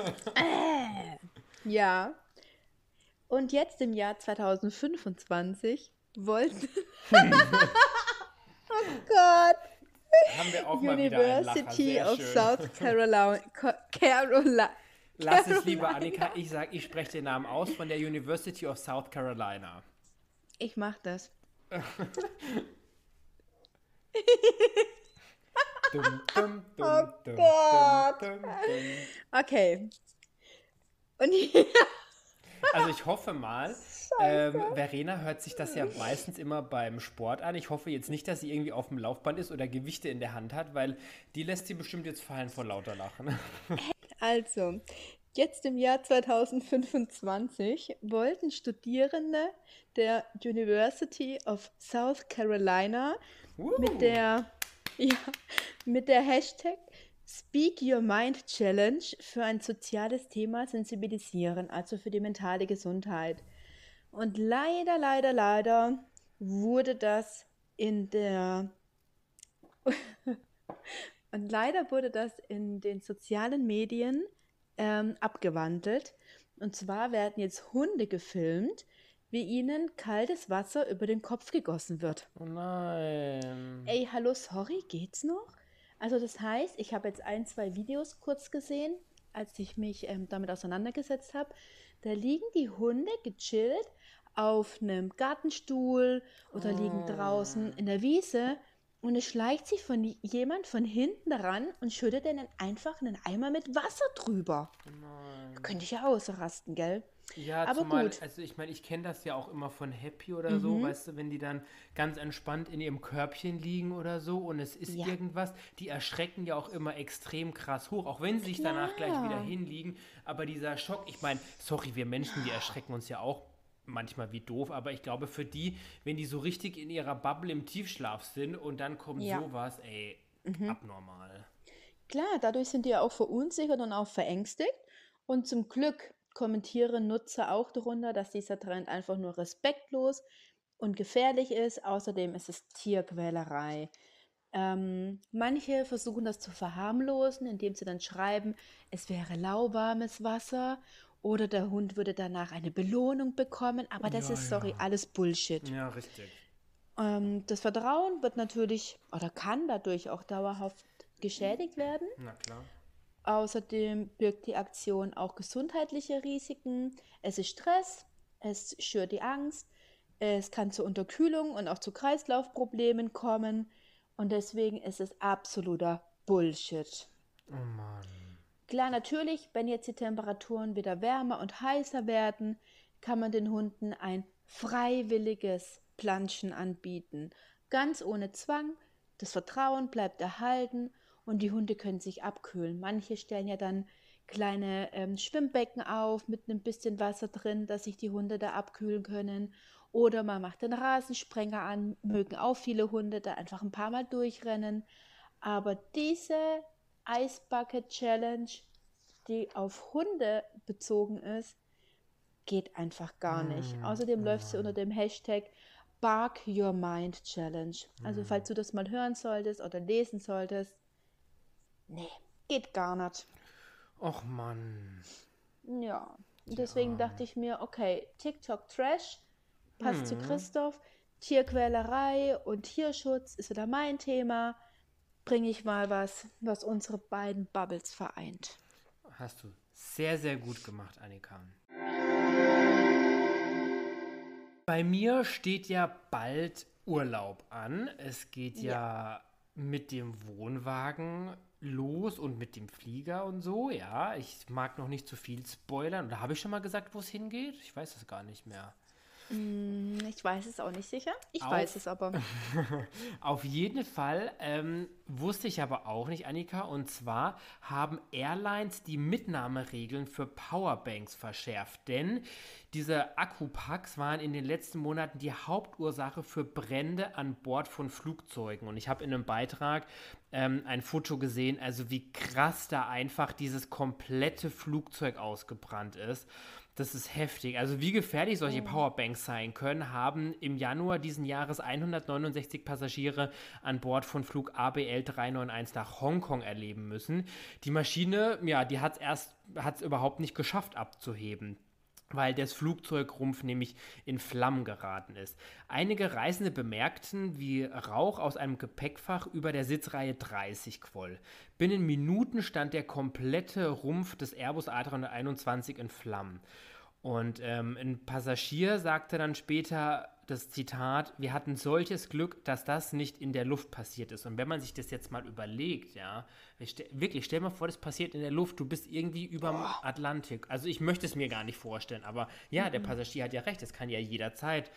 Ja, und jetzt im Jahr 2025 wollten, oh Gott, Haben wir auch mal wieder einen Lacher. University Sehr of schön. South Carolina, Lass es lieber, Carolina. Annika. Ich spreche den Namen aus von der University of South Carolina. Ich mach das. Dum, dum, Oh dum, dum, Gott. dum, dum. Okay. Und Also ich hoffe mal, Verena hört sich das ja meistens immer beim Sport an. Ich hoffe jetzt nicht, dass sie irgendwie auf dem Laufband ist oder Gewichte in der Hand hat, weil die lässt sie bestimmt jetzt fallen vor lauter Lachen. also, jetzt im Jahr 2025 wollten Studierende der University of South Carolina mit Uh, der, ja, mit der Hashtag Speak Your Mind Challenge für ein soziales Thema sensibilisieren, also für die mentale Gesundheit. Und leider, leider, leider wurde das in der und leider wurde das in den sozialen Medien abgewandelt. Und zwar werden jetzt Hunde gefilmt, wie ihnen kaltes Wasser über den Kopf gegossen wird. oh nein. Ey, hallo, sorry, geht's noch? Also das heißt, ich habe jetzt ein, zwei Videos kurz gesehen, als ich mich damit auseinandergesetzt habe. Da liegen die Hunde gechillt auf einem Gartenstuhl oder liegen draußen Oh, in der Wiese und es schleicht sich jemand von hinten ran und schüttet denen einfach einen Eimer mit Wasser drüber. oh Da nein. könnte ich ja ausrasten, gell? Ja, Aber zumal, gut. also ich meine, ich kenne das ja auch immer von Happy oder so, Mhm. weißt du, wenn die dann ganz entspannt in ihrem Körbchen liegen oder so und es ist Ja, irgendwas, die erschrecken ja auch immer extrem krass hoch, auch wenn sie sich danach gleich wieder klar. hinlegen, aber dieser Schock, ich meine, sorry, wir Menschen, wir erschrecken uns ja auch manchmal wie doof, aber ich glaube für die, wenn die so richtig in ihrer Bubble im Tiefschlaf sind und dann kommt Ja. sowas, ey, Mhm. abnormal. Klar, dadurch sind die ja auch verunsichert und auch verängstigt. Und zum Glück kommentieren Nutzer auch darunter, dass dieser Trend einfach nur respektlos und gefährlich ist. Außerdem ist es Tierquälerei. Manche versuchen das zu verharmlosen, indem sie dann schreiben, es wäre lauwarmes Wasser oder der Hund würde danach eine Belohnung bekommen. Aber das Ja, ist, sorry, ja. alles Bullshit. Ja, richtig. Das Vertrauen wird natürlich oder kann dadurch auch dauerhaft geschädigt werden. Na klar. Außerdem birgt die Aktion auch gesundheitliche Risiken. Es ist Stress, es schürt die Angst, es kann zu Unterkühlung und auch zu Kreislaufproblemen kommen. Und deswegen ist es absoluter Bullshit. Oh Mann. Klar, natürlich, wenn jetzt die Temperaturen wieder wärmer und heißer werden, kann man den Hunden ein freiwilliges Planschen anbieten. Ganz ohne Zwang, das Vertrauen bleibt erhalten und die Hunde können sich abkühlen. Manche stellen ja dann kleine Schwimmbecken auf mit ein bisschen Wasser drin, dass sich die Hunde da abkühlen können. Oder man macht den Rasensprenger an, mögen auch viele Hunde da einfach ein paar Mal durchrennen. Aber diese Ice Bucket Challenge, die auf Hunde bezogen ist, geht einfach gar nicht. Außerdem läuft sie unter dem Hashtag Bark Your Mind Challenge. Also falls du das mal hören solltest oder lesen solltest, nee, geht gar nicht. Och Mann. Ja, und deswegen dachte ich mir, okay, TikTok Trash passt zu Christoph, Tierquälerei und Tierschutz ist wieder mein Thema. Bringe ich mal was unsere beiden Bubbles vereint. Hast du sehr, sehr gut gemacht, Annika. Bei mir steht ja bald Urlaub an. Es geht ja mit dem Wohnwagen los und mit dem Flieger und so. Ja, ich mag noch nicht zu viel spoilern. Oder habe ich schon mal gesagt, wo es hingeht? Ich weiß es gar nicht mehr. Ich weiß es auch nicht sicher. Ich weiß es aber. Auf jeden Fall wusste ich aber auch nicht, Annika, und zwar haben Airlines die Mitnahmeregeln für Powerbanks verschärft, denn diese Akkupacks waren in den letzten Monaten die Hauptursache für Brände an Bord von Flugzeugen. Und ich habe in einem Beitrag ein Foto gesehen, also wie krass da einfach dieses komplette Flugzeug ausgebrannt ist. Das ist heftig. Also wie gefährlich solche Powerbanks sein können, haben im Januar diesen Jahres 169 Passagiere an Bord von Flug ABL 391 nach Hongkong erleben müssen. Die Maschine, ja, die hat es überhaupt nicht geschafft abzuheben, weil das Flugzeugrumpf nämlich in Flammen geraten ist. Einige Reisende bemerkten, wie Rauch aus einem Gepäckfach über der Sitzreihe 30 quoll. Binnen Minuten stand der komplette Rumpf des Airbus A321 in Flammen. Und ein Passagier sagte dann später das Zitat: Wir hatten solches Glück, dass das nicht in der Luft passiert ist. Und wenn man sich das jetzt mal überlegt, ja, wirklich, stell mal vor, das passiert in der Luft, du bist irgendwie über dem Atlantik. Also ich möchte es mir gar nicht vorstellen, aber ja, der Passagier hat ja recht, es kann ja jederzeit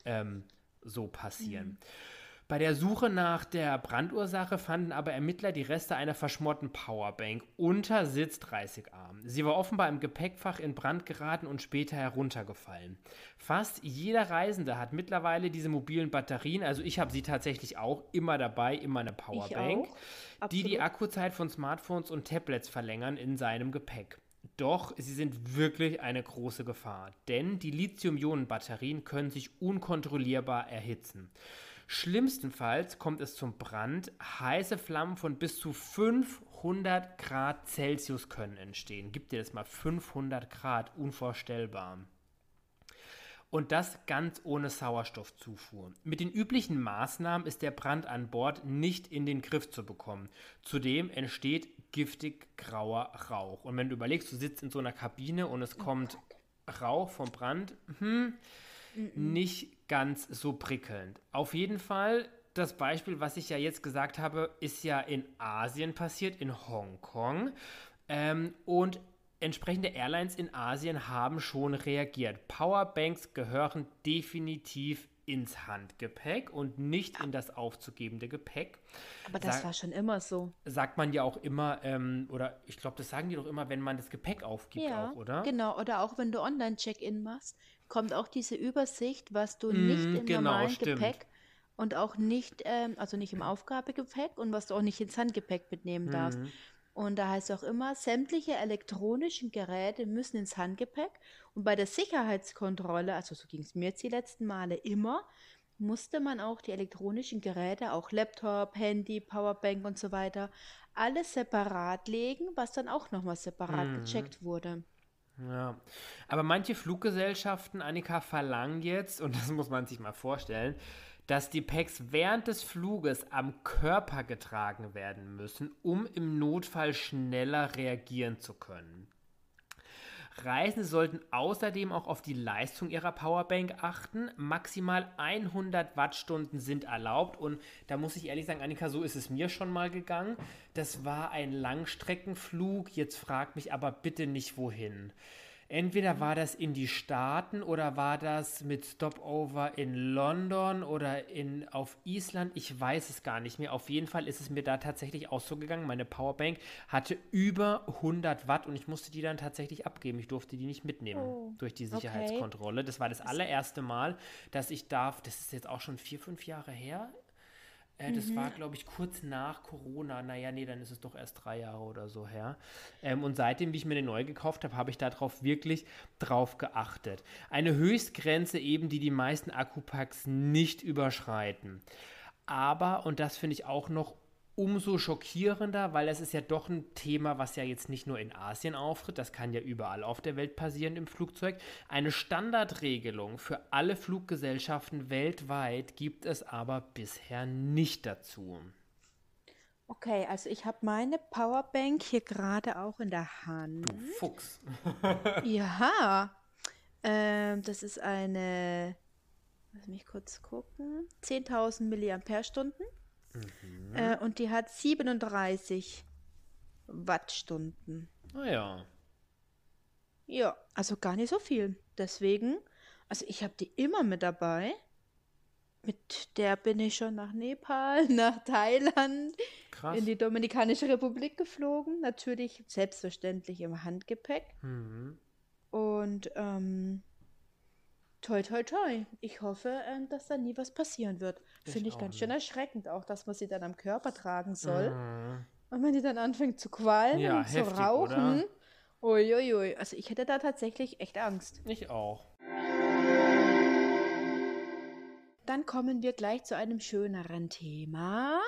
so passieren. Bei der Suche nach der Brandursache fanden aber Ermittler die Reste einer verschmorten Powerbank unter Sitz 30a. Sie war offenbar im Gepäckfach in Brand geraten und später heruntergefallen. Fast jeder Reisende hat mittlerweile diese mobilen Batterien, also ich habe sie tatsächlich auch immer dabei, immer eine Powerbank, die Akkuzeit von Smartphones und Tablets verlängern in seinem Gepäck. Doch sie sind wirklich eine große Gefahr, denn die Lithium-Ionen-Batterien können sich unkontrollierbar erhitzen. Schlimmstenfalls kommt es zum Brand. Heiße Flammen von bis zu 500 Grad Celsius können entstehen. Gib dir das mal, 500 Grad, unvorstellbar. Und das ganz ohne Sauerstoffzufuhr. Mit den üblichen Maßnahmen ist der Brand an Bord nicht in den Griff zu bekommen. Zudem entsteht giftig grauer Rauch. Und wenn du überlegst, du sitzt in so einer Kabine und es kommt Rauch vom Brand, nicht ganz so prickelnd. Auf jeden Fall, das Beispiel, was ich ja jetzt gesagt habe, ist ja in Asien passiert, in Hongkong. Und entsprechende Airlines in Asien haben schon reagiert. Powerbanks gehören definitiv ins Handgepäck und nicht in das aufzugebende Gepäck. Aber das war schon immer so. Sagt man ja auch immer, oder ich glaube, das sagen die doch immer, wenn man das Gepäck aufgibt auch, oder? Genau. Oder auch wenn du Online-Check-In machst, kommt auch diese Übersicht, was du nicht im normalen Gepäck und auch nicht, also nicht im Aufgabegepäck und was du auch nicht ins Handgepäck mitnehmen darfst. Und da heißt auch immer, sämtliche elektronischen Geräte müssen ins Handgepäck. Und bei der Sicherheitskontrolle, also so ging es mir jetzt die letzten Male immer, musste man auch die elektronischen Geräte, auch Laptop, Handy, Powerbank und so weiter, alles separat legen, was dann auch nochmal separat gecheckt wurde. Ja, aber manche Fluggesellschaften, Annika, verlangen jetzt, und das muss man sich mal vorstellen, dass die Packs während des Fluges am Körper getragen werden müssen, um im Notfall schneller reagieren zu können. Reisende sollten außerdem auch auf die Leistung ihrer Powerbank achten. Maximal 100 Wattstunden sind erlaubt und da muss ich ehrlich sagen, Annika, so ist es mir schon mal gegangen. Das war ein Langstreckenflug, jetzt frag mich aber bitte nicht wohin. Entweder war das in die Staaten oder war das mit Stopover in London oder auf Island. Ich weiß es gar nicht mehr. Auf jeden Fall ist es mir da tatsächlich auch so gegangen. Meine Powerbank hatte über 100 Watt und ich musste die dann tatsächlich abgeben. Ich durfte die nicht mitnehmen Oh, durch die okay. Sicherheitskontrolle. Das war das Das, allererste Mal, dass ich darf, das ist jetzt auch schon 4, 5 Jahre her. Das mhm. war, glaube ich, kurz nach Corona. Naja, nee, dann ist es doch erst 3 Jahre oder so her. Und seitdem, wie ich mir den neu gekauft habe, habe ich darauf wirklich drauf geachtet. Eine Höchstgrenze eben, die die meisten Akkupacks nicht überschreiten. Aber, und das finde ich auch noch umso schockierender, weil das ist ja doch ein Thema, was ja jetzt nicht nur in Asien auftritt, das kann ja überall auf der Welt passieren im Flugzeug. Eine Standardregelung für alle Fluggesellschaften weltweit gibt es aber bisher nicht dazu. Okay, also ich habe meine Powerbank hier gerade auch in der Du Hand. Fuchs. Ja, das ist eine, lass mich kurz gucken, 10.000 Milliampere-Stunden Mhm. und die hat 37 Wattstunden. Naja, Ja, also gar nicht so viel. Deswegen, also ich habe die immer mit dabei. Mit der bin ich schon nach Nepal, nach Thailand, in krass. die Dominikanische Republik geflogen. Natürlich selbstverständlich im Handgepäck. Mhm. Und toi, toi, toi. Ich hoffe, dass da nie was passieren wird. Ich Finde ich auch ganz schön nicht. erschreckend, auch dass man sie dann am Körper tragen soll. Mhm. Und wenn die dann anfängt zu qualmen Ja, und zu heftig, oder? rauchen, uiuiui. Also ich hätte da tatsächlich echt Angst. Ich auch. Dann kommen wir gleich zu einem schöneren Thema.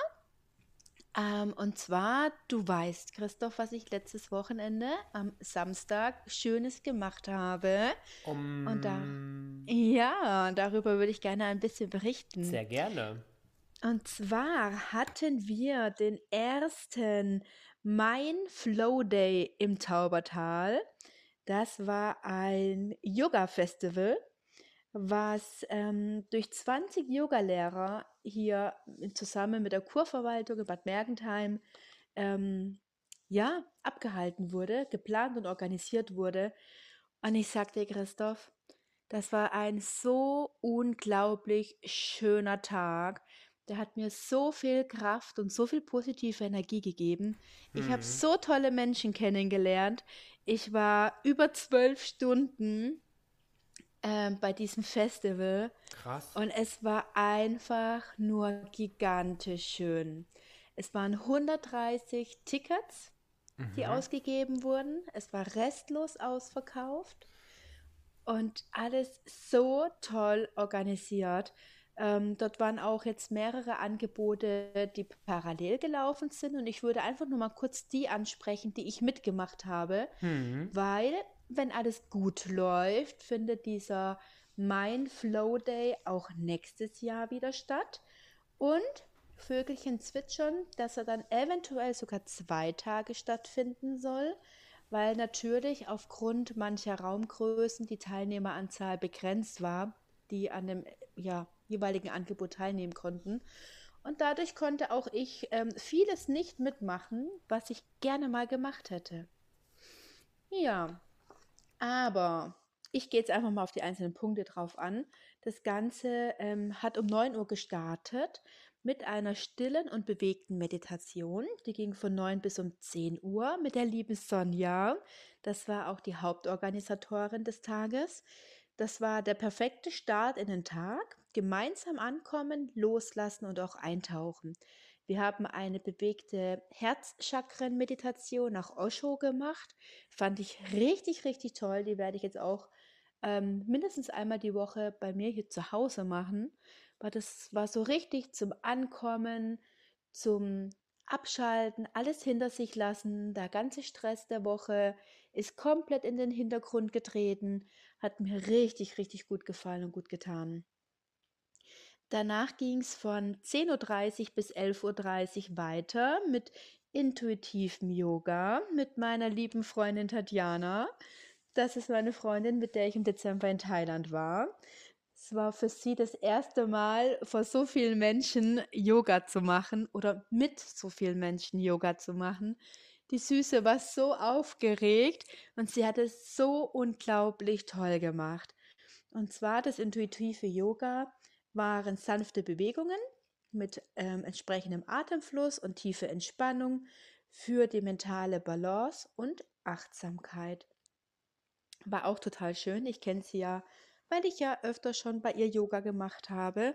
Und zwar, du weißt, Christoph, was ich letztes Wochenende am Samstag Schönes gemacht habe. Und da, ja, darüber würde ich gerne ein bisschen berichten. Sehr gerne. Und zwar hatten wir den ersten Mein Flow Day im Taubertal. Das war ein Yoga-Festival, was durch 20 Yogalehrer hier zusammen mit der Kurverwaltung in Bad Mergentheim ähm, ja, abgehalten wurde, geplant und organisiert wurde. Und ich sagte, Christoph, das war ein so unglaublich schöner Tag. Der hat mir so viel Kraft und so viel positive Energie gegeben. Ich habe Mhm. so tolle Menschen kennengelernt. Ich war über 12 Stunden bei diesem Festival Krass. und es war einfach nur gigantisch schön. Es waren 130 Tickets, die Mhm. ausgegeben wurden. Es war restlos ausverkauft und alles so toll organisiert. Dort waren auch jetzt mehrere Angebote, die parallel gelaufen sind und ich würde einfach nur mal kurz die ansprechen, die ich mitgemacht habe, Mhm. weil wenn alles gut läuft, findet dieser Mein Flow Day auch nächstes Jahr wieder statt und Vögelchen zwitschern, dass er dann eventuell sogar 2 Tage stattfinden soll, weil natürlich aufgrund mancher Raumgrößen die Teilnehmeranzahl begrenzt war, die an dem ja, jeweiligen Angebot teilnehmen konnten. Und dadurch konnte auch ich vieles nicht mitmachen, was ich gerne mal gemacht hätte. Ja, aber ich gehe jetzt einfach mal auf die einzelnen Punkte drauf an. Das Ganze hat um 9 Uhr gestartet mit einer stillen und bewegten Meditation. Die ging von 9 bis um 10 Uhr mit der lieben Sonja. Das war auch die Hauptorganisatorin des Tages. Das war der perfekte Start in den Tag. Gemeinsam ankommen, loslassen und auch eintauchen. Wir haben eine bewegte Herzchakren-Meditation nach Osho gemacht. Fand ich richtig, richtig toll. Die werde ich jetzt auch mindestens einmal die Woche bei mir hier zu Hause machen. Weil das war so richtig zum Ankommen, zum Abschalten, alles hinter sich lassen. Der ganze Stress der Woche ist komplett in den Hintergrund getreten. Hat mir richtig, richtig gut gefallen und gut getan. Danach ging es von 10:30 Uhr bis 11:30 Uhr weiter mit intuitivem Yoga mit meiner lieben Freundin Tatjana. Das ist meine Freundin, mit der ich im Dezember in Thailand war. Es war für sie das erste Mal, vor so vielen Menschen Yoga zu machen oder mit so vielen Menschen Yoga zu machen. Die Süße war so aufgeregt und sie hat es so unglaublich toll gemacht. Und zwar das intuitive Yoga waren sanfte Bewegungen mit entsprechendem Atemfluss und tiefe Entspannung für die mentale Balance und Achtsamkeit. War auch total schön. Ich kenne sie ja, weil ich ja öfter schon bei ihr Yoga gemacht habe.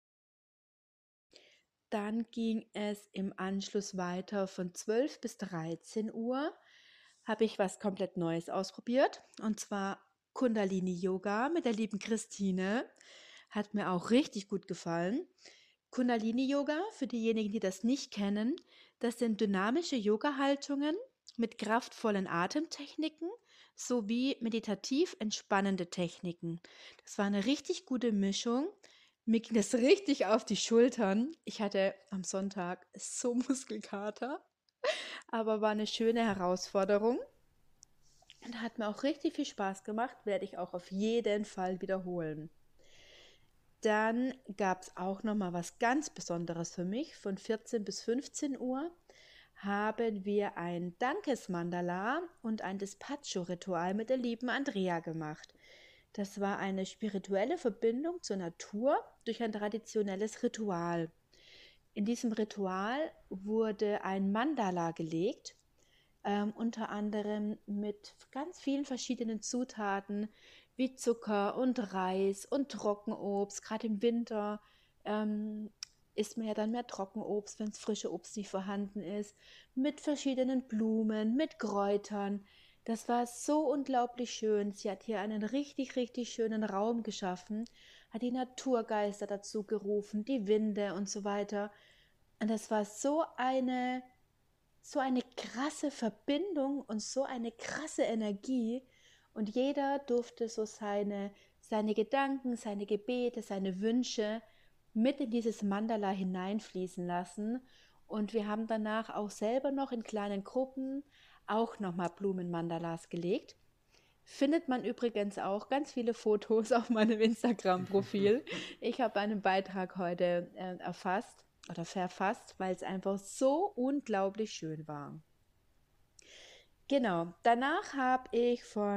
Dann ging es im Anschluss weiter von 12 bis 13 Uhr. Habe ich was komplett Neues ausprobiert. Und zwar Kundalini Yoga mit der lieben Christine. Hat mir auch richtig gut gefallen. Kundalini Yoga, für diejenigen, die das nicht kennen, das sind dynamische Yoga-Haltungen mit kraftvollen Atemtechniken sowie meditativ entspannende Techniken. Das war eine richtig gute Mischung. Mir ging das richtig auf die Schultern. Ich hatte am Sonntag so Muskelkater, aber war eine schöne Herausforderung und hat mir auch richtig viel Spaß gemacht, werde ich auch auf jeden Fall wiederholen. Dann gab es auch noch mal was ganz Besonderes für mich. Von 14 bis 15 Uhr haben wir ein Dankesmandala und ein Despacho-Ritual mit der lieben Andrea gemacht. Das war eine spirituelle Verbindung zur Natur durch ein traditionelles Ritual. In diesem Ritual wurde ein Mandala gelegt, unter anderem mit ganz vielen verschiedenen Zutaten wie Zucker und Reis und Trockenobst. Gerade im Winter isst man ja dann mehr Trockenobst, wenn das frische Obst nicht vorhanden ist, mit verschiedenen Blumen, mit Kräutern. Das war so unglaublich schön. Sie hat hier einen richtig, richtig schönen Raum geschaffen, hat die Naturgeister dazu gerufen, die Winde und so weiter. Und das war so eine krasse Verbindung und so eine krasse Energie. Und jeder durfte so seine Gedanken, seine Gebete, seine Wünsche mit in dieses Mandala hineinfließen lassen. Und wir haben danach auch selber noch in kleinen Gruppen auch nochmal Blumenmandalas gelegt. Findet man übrigens auch ganz viele Fotos auf meinem Instagram-Profil. Ich habe einen Beitrag heute erfasst oder verfasst, weil es einfach so unglaublich schön war. Genau, danach habe ich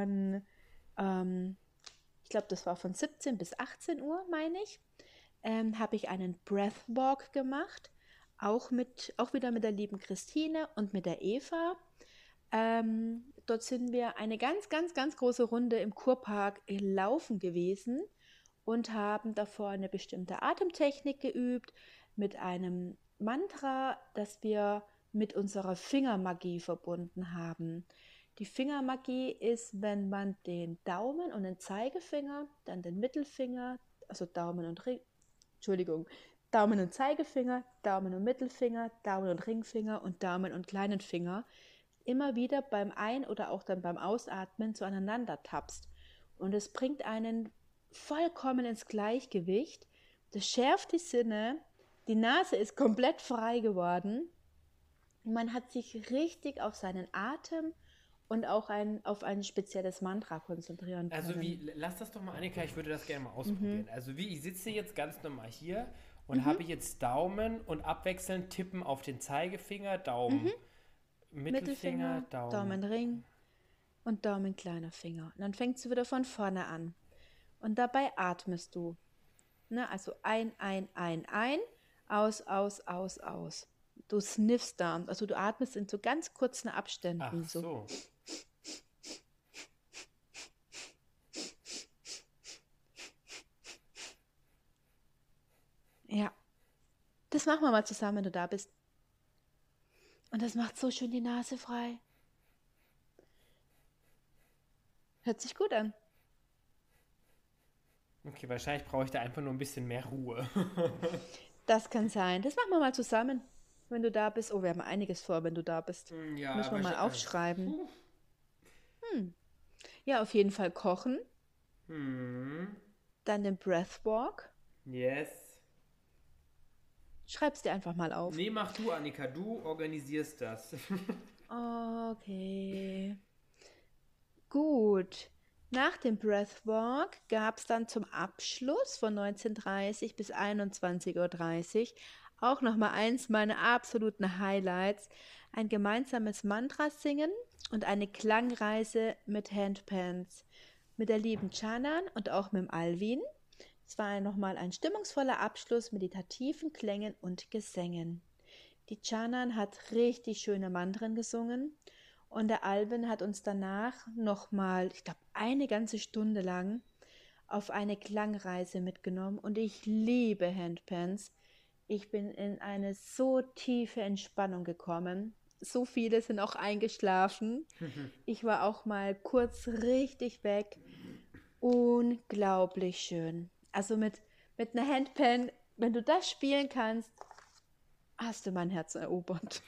ich glaube, das war von 17 bis 18 Uhr, meine ich, habe ich einen Breathwalk gemacht, auch wieder mit der lieben Christine und mit der Eva. Dort sind wir eine ganz, ganz, ganz große Runde im Kurpark laufen gewesen und haben davor eine bestimmte Atemtechnik geübt mit einem Mantra, das wir mit unserer Fingermagie verbunden haben. Die Fingermagie ist, wenn man den Daumen und den Zeigefinger, dann den Mittelfinger, also Daumen und Zeigefinger, Daumen und Mittelfinger, Daumen und Ringfinger und Daumen und kleinen Finger immer wieder beim Ein- oder auch dann beim Ausatmen so aneinander tappst. Und es bringt einen vollkommen ins Gleichgewicht. Das schärft die Sinne. Die Nase ist komplett frei geworden. Man hat sich richtig auf seinen Atem und auch auf ein spezielles Mantra konzentrieren Also können. lass das doch mal, Annika, ich würde das gerne mal Mhm. ausprobieren. Also ich sitze jetzt ganz normal hier und Mhm. habe jetzt Daumen und abwechselnd tippen auf den Zeigefinger, Mhm. Daumen, Mittelfinger, Mittelfinger, Daumen. Daumenring und Daumen kleiner Finger. Und dann fängst du wieder von vorne an. Und dabei atmest du. Ne? Also ein, aus, aus, aus, aus. Du sniffst da, also du atmest in so ganz kurzen Ach Abständen. So. so. Ja, das machen wir mal zusammen, wenn du da bist. Und das macht so schön die Nase frei. Hört sich gut an. Okay, wahrscheinlich brauche ich da einfach nur ein bisschen mehr Ruhe. Das kann sein. Das machen wir mal zusammen, wenn du da bist. Oh, wir haben einiges vor, wenn du da bist. Ja, Müssen wir mal wahrscheinlich. aufschreiben. Puh. Ja, auf jeden Fall kochen. Hm. Dann den Breathwalk. Yes. Schreib's dir einfach mal auf. Nee, mach du, Annika, du organisierst das. Okay. Gut. Nach dem Breathwalk gab es dann zum Abschluss von 19:30 bis 21:30 Uhr auch nochmal eins meiner absoluten Highlights, ein gemeinsames Mantra singen und eine Klangreise mit Handpans. Mit der lieben Chanan und auch mit dem Alvin. Es war nochmal ein stimmungsvoller Abschluss meditativen Klängen und Gesängen. Die Chanan hat richtig schöne Mantren gesungen und der Alvin hat uns danach nochmal, ich glaube, eine ganze Stunde lang auf eine Klangreise mitgenommen und ich liebe Handpans. Ich bin in eine so tiefe Entspannung gekommen. So viele sind auch eingeschlafen. Ich war auch mal kurz richtig weg. Unglaublich schön. Also mit einer Handpan, wenn du das spielen kannst, hast du mein Herz erobert.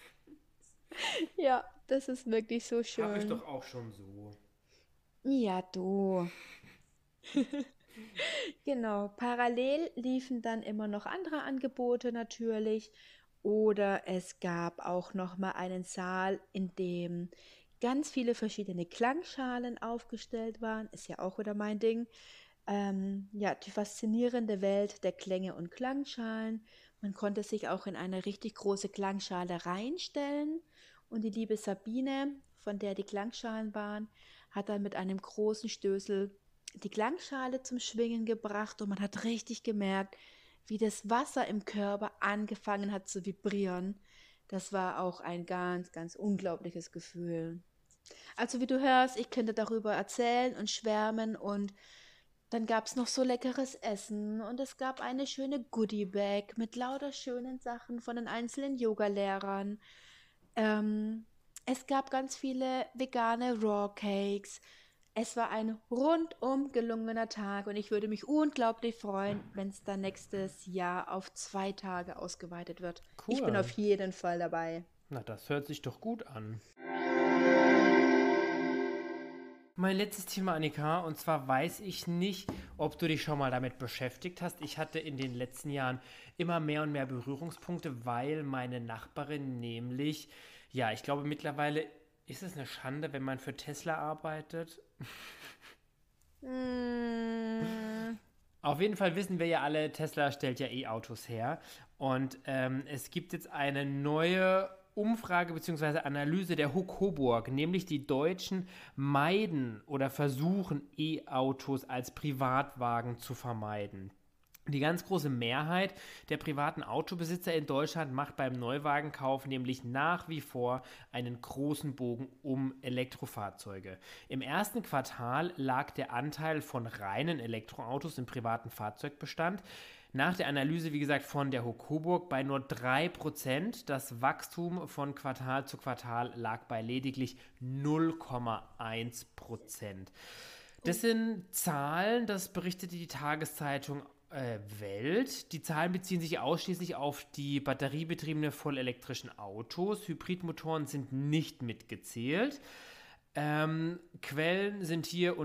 Ja, das ist wirklich so Hab ich schön. doch auch schon so. Ja, du. Genau. Parallel liefen dann immer noch andere Angebote natürlich. Oder es gab auch noch mal einen Saal, in dem ganz viele verschiedene Klangschalen aufgestellt waren. Ist ja auch wieder mein Ding. Ja, die faszinierende Welt der Klänge und Klangschalen. Man konnte sich auch in eine richtig große Klangschale reinstellen und die liebe Sabine, von der die Klangschalen waren, hat dann mit einem großen Stößel die Klangschale zum Schwingen gebracht und man hat richtig gemerkt, wie das Wasser im Körper angefangen hat zu vibrieren. Das war auch ein ganz, ganz unglaubliches Gefühl. Also wie du hörst, ich könnte darüber erzählen und schwärmen und dann gab es noch so leckeres Essen und es gab eine schöne Goodie-Bag mit lauter schönen Sachen von den einzelnen Yogalehrern. Ähm, Es gab ganz viele vegane Raw Cakes. Es war ein rundum gelungener Tag und ich würde mich unglaublich freuen, wenn es dann nächstes Jahr auf 2 Tage ausgeweitet wird. Ich bin auf Cool. jeden Fall dabei. Na, das hört sich doch gut an. Mein letztes Thema, Annika, und zwar weiß ich nicht, ob du dich schon mal damit beschäftigt hast. Ich hatte in den letzten Jahren immer mehr und mehr Berührungspunkte, weil meine Nachbarin nämlich, ja, ich glaube mittlerweile ist es eine Schande, wenn man für Tesla arbeitet. Mm, Auf jeden Fall wissen wir ja alle, Tesla stellt ja E-Autos her. Und es gibt jetzt eine neue Umfrage bzw. Analyse der Hook Coburg, nämlich die Deutschen meiden oder versuchen E-Autos als Privatwagen zu vermeiden. Die ganz große Mehrheit der privaten Autobesitzer in Deutschland macht beim Neuwagenkauf nämlich nach wie vor einen großen Bogen um Elektrofahrzeuge. Im ersten Quartal lag der Anteil von reinen Elektroautos im privaten Fahrzeugbestand nach der Analyse, wie gesagt, von der Hook Coburg bei nur 3%. Das Wachstum von Quartal zu Quartal lag bei lediglich 0,1%. Das sind Zahlen, das berichtete die Tageszeitung Welt. Die Zahlen beziehen sich ausschließlich auf die batteriebetriebene vollelektrischen Autos. Hybridmotoren sind nicht mitgezählt. Quellen sind hier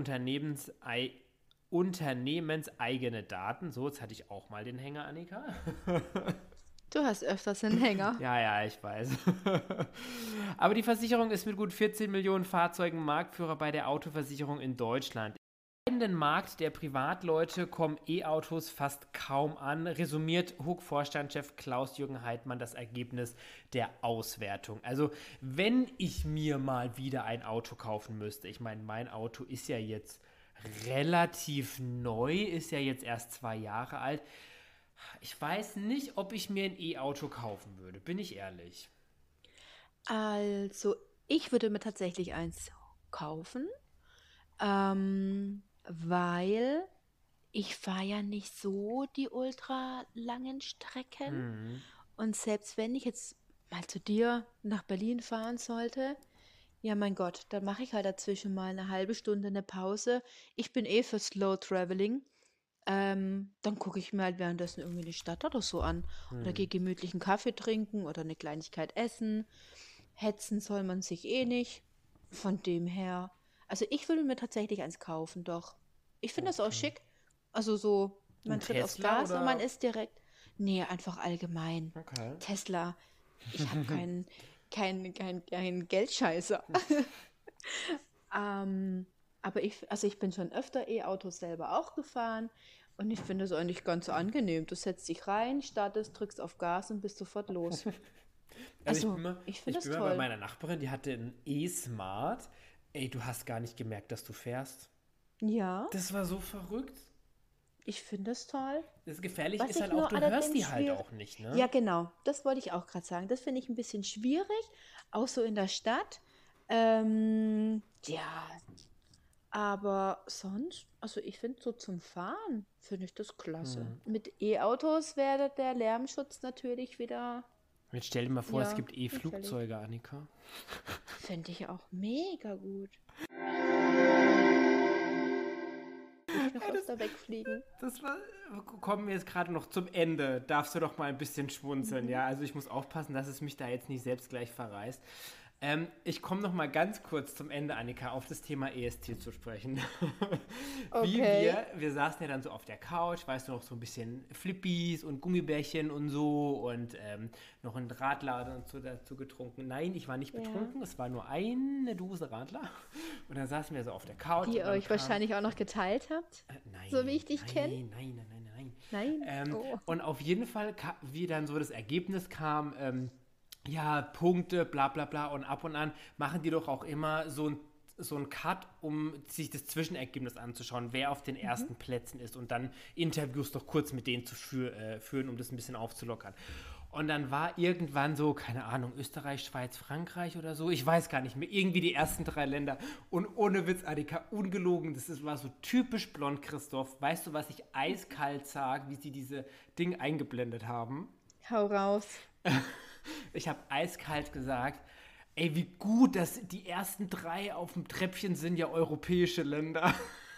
unternehmenseigene Daten. So, jetzt hatte ich auch mal den Hänger, Annika. Du hast öfters einen Hänger. Ja, ja, ich weiß. Aber die Versicherung ist mit gut 14 Millionen Fahrzeugen Marktführer bei der Autoversicherung in Deutschland. In den Markt der Privatleute kommen E-Autos fast kaum an, resümiert Hook-Vorstandschef Klaus-Jürgen Heidmann das Ergebnis der Auswertung. Also, wenn ich mir mal wieder ein Auto kaufen müsste, ich meine, mein Auto ist ja jetzt relativ neu, ist ja jetzt erst 2 Jahre alt. Ich weiß nicht, ob ich mir ein E-Auto kaufen würde, bin ich ehrlich. Also, ich würde mir tatsächlich eins kaufen, weil ich fahre ja nicht so die ultra langen Strecken. Hm. Und selbst wenn ich jetzt mal zu dir nach Berlin fahren sollte, ja mein Gott, dann mache ich halt dazwischen mal eine halbe Stunde eine Pause. Ich bin eh für Slow Traveling. Dann gucke ich mir halt währenddessen irgendwie die Stadt oder so an. Oder gehe Hm. gemütlich einen Kaffee trinken oder eine Kleinigkeit essen. Hetzen soll man sich eh nicht. Von dem her. Also ich würde mir tatsächlich eins kaufen, doch. Ich finde das auch Okay. schick. Also so, Ein man tritt aufs Tesla Gas und man oder? ist direkt. Nee, einfach allgemein. Okay. Tesla. Ich habe keinen Geldscheißer. Aber ich bin schon öfter E-Autos selber auch gefahren und ich finde es eigentlich ganz angenehm. Du setzt dich rein, startest, drückst auf Gas und bist sofort los. Also Also, ich ich finde das bin mal bei toll. meiner Nachbarin, die hatte ein E-Smart. Ey, du hast gar nicht gemerkt, dass du fährst. Ja, Das war so verrückt. ich finde das toll. Das Gefährliche Was ist halt ich auch, nur du hörst allerdings die halt schwierig. auch nicht, ne? Ja, genau, das wollte ich auch gerade sagen. Das finde ich ein bisschen schwierig, auch so in der Stadt. Ja, aber sonst, also ich finde so zum Fahren, finde ich das klasse. Hm. Mit E-Autos wäre der Lärmschutz natürlich wieder, Jetzt stell dir mal vor, es ja, gibt hinfällig. E-Flugzeuge, Annika. Finde ich auch mega gut. Ich noch öfter wegfliegen. Das war, kommen wir jetzt gerade noch zum Ende. Darfst du doch mal ein bisschen schmunzeln, Mhm. ja? Also ich muss aufpassen, dass es mich da jetzt nicht selbst gleich verreißt. Ich komme noch mal ganz kurz zum Ende, Annika, auf das Thema EST zu sprechen. Wie Okay. wir saßen ja dann so auf der Couch, weißt du, noch so ein bisschen Flippies und Gummibärchen und so und noch ein Radler und so dazu getrunken. Nein, ich war nicht Ja. betrunken, es war nur eine Dose Radler. Und dann saßen wir so auf der Couch Die und ihr dann euch kam, wahrscheinlich auch noch geteilt habt, so wie nein, ich dich kenne. nein. Nein? Oh. Und auf jeden Fall, wie dann so das Ergebnis kam, ja, Punkte, bla bla bla und ab und an machen die doch auch immer so ein Cut, um sich das Zwischenergebnis anzuschauen, wer auf den ersten Plätzen ist und dann Interviews doch kurz mit denen zu führen, um das ein bisschen aufzulockern. Und dann war irgendwann so, keine Ahnung, Österreich, Schweiz, Frankreich oder so, ich weiß gar nicht mehr, irgendwie die ersten 3 Länder. Und ohne Witz, Annika, ungelogen, war so typisch blond, Christoph. Weißt du, was ich eiskalt sage, wie sie diese Ding eingeblendet haben? Hau raus. Ich habe eiskalt gesagt, ey, wie gut, dass die ersten 3 auf dem Treppchen sind ja europäische Länder.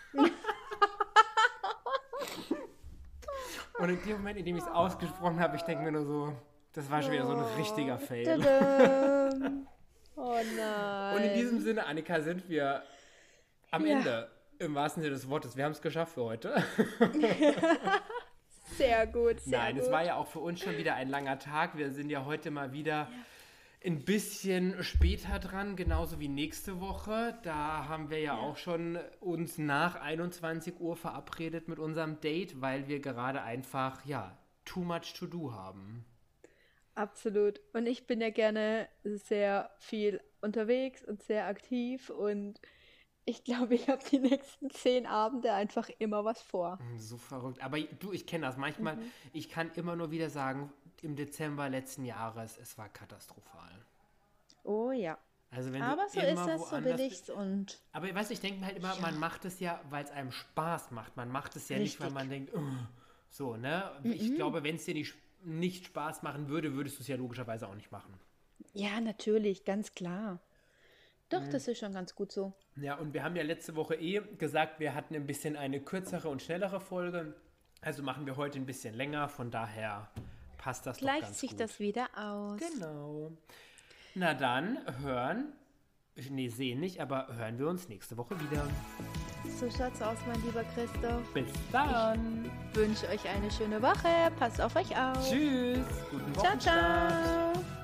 Und in dem Moment, in dem ich es ausgesprochen habe, ich denke mir nur so, das war schon wieder so ein richtiger Fail. Tadam. Oh Und in diesem nein. Sinne, Annika, sind wir am Ja, Ende, im wahrsten Sinne des Wortes. Wir haben es geschafft für heute. sehr gut, sehr Nein, es war gut. ja auch für uns schon wieder ein langer Tag. Wir sind ja heute mal wieder ein bisschen später dran, genauso wie nächste Woche. Da haben wir ja Ja, auch schon uns nach 21 Uhr verabredet mit unserem Date, weil wir gerade einfach, ja, too much to do haben. absolut. Und ich bin ja gerne sehr viel unterwegs und sehr aktiv und ich glaube, ich habe die nächsten 10 Abende einfach immer was vor. So verrückt. Aber du, ich kenne das. Manchmal, Mhm. ich kann immer nur wieder sagen, im Dezember letzten Jahres, es war katastrophal. Oh ja. Also wenn du Aber so ist immer das, so will woanders bist. ich's und Aber weißt du, ich denke mir halt immer, man ja, macht es ja, weil es einem Spaß macht. Man macht es ja nicht, weil man richtig. denkt, so, ne? Ich Mhm. glaube, wenn es dir nicht Spaß machen würde, würdest du es ja logischerweise auch nicht machen. Ja, natürlich, ganz klar. Doch, das ist schon ganz gut so. Ja, und wir haben ja letzte Woche gesagt, wir hatten ein bisschen eine kürzere und schnellere Folge. Also machen wir heute ein bisschen länger, von daher passt das doch Gleicht ganz sich gut. das wieder aus. Genau. Na dann, sehen nicht, aber hören wir uns nächste Woche wieder. So schaut's aus, mein lieber Christoph. Bis Ich dann. wünsche euch eine schöne Woche. Passt auf euch auf. Tschüss. Guten Ciao, Wochenstart. ciao.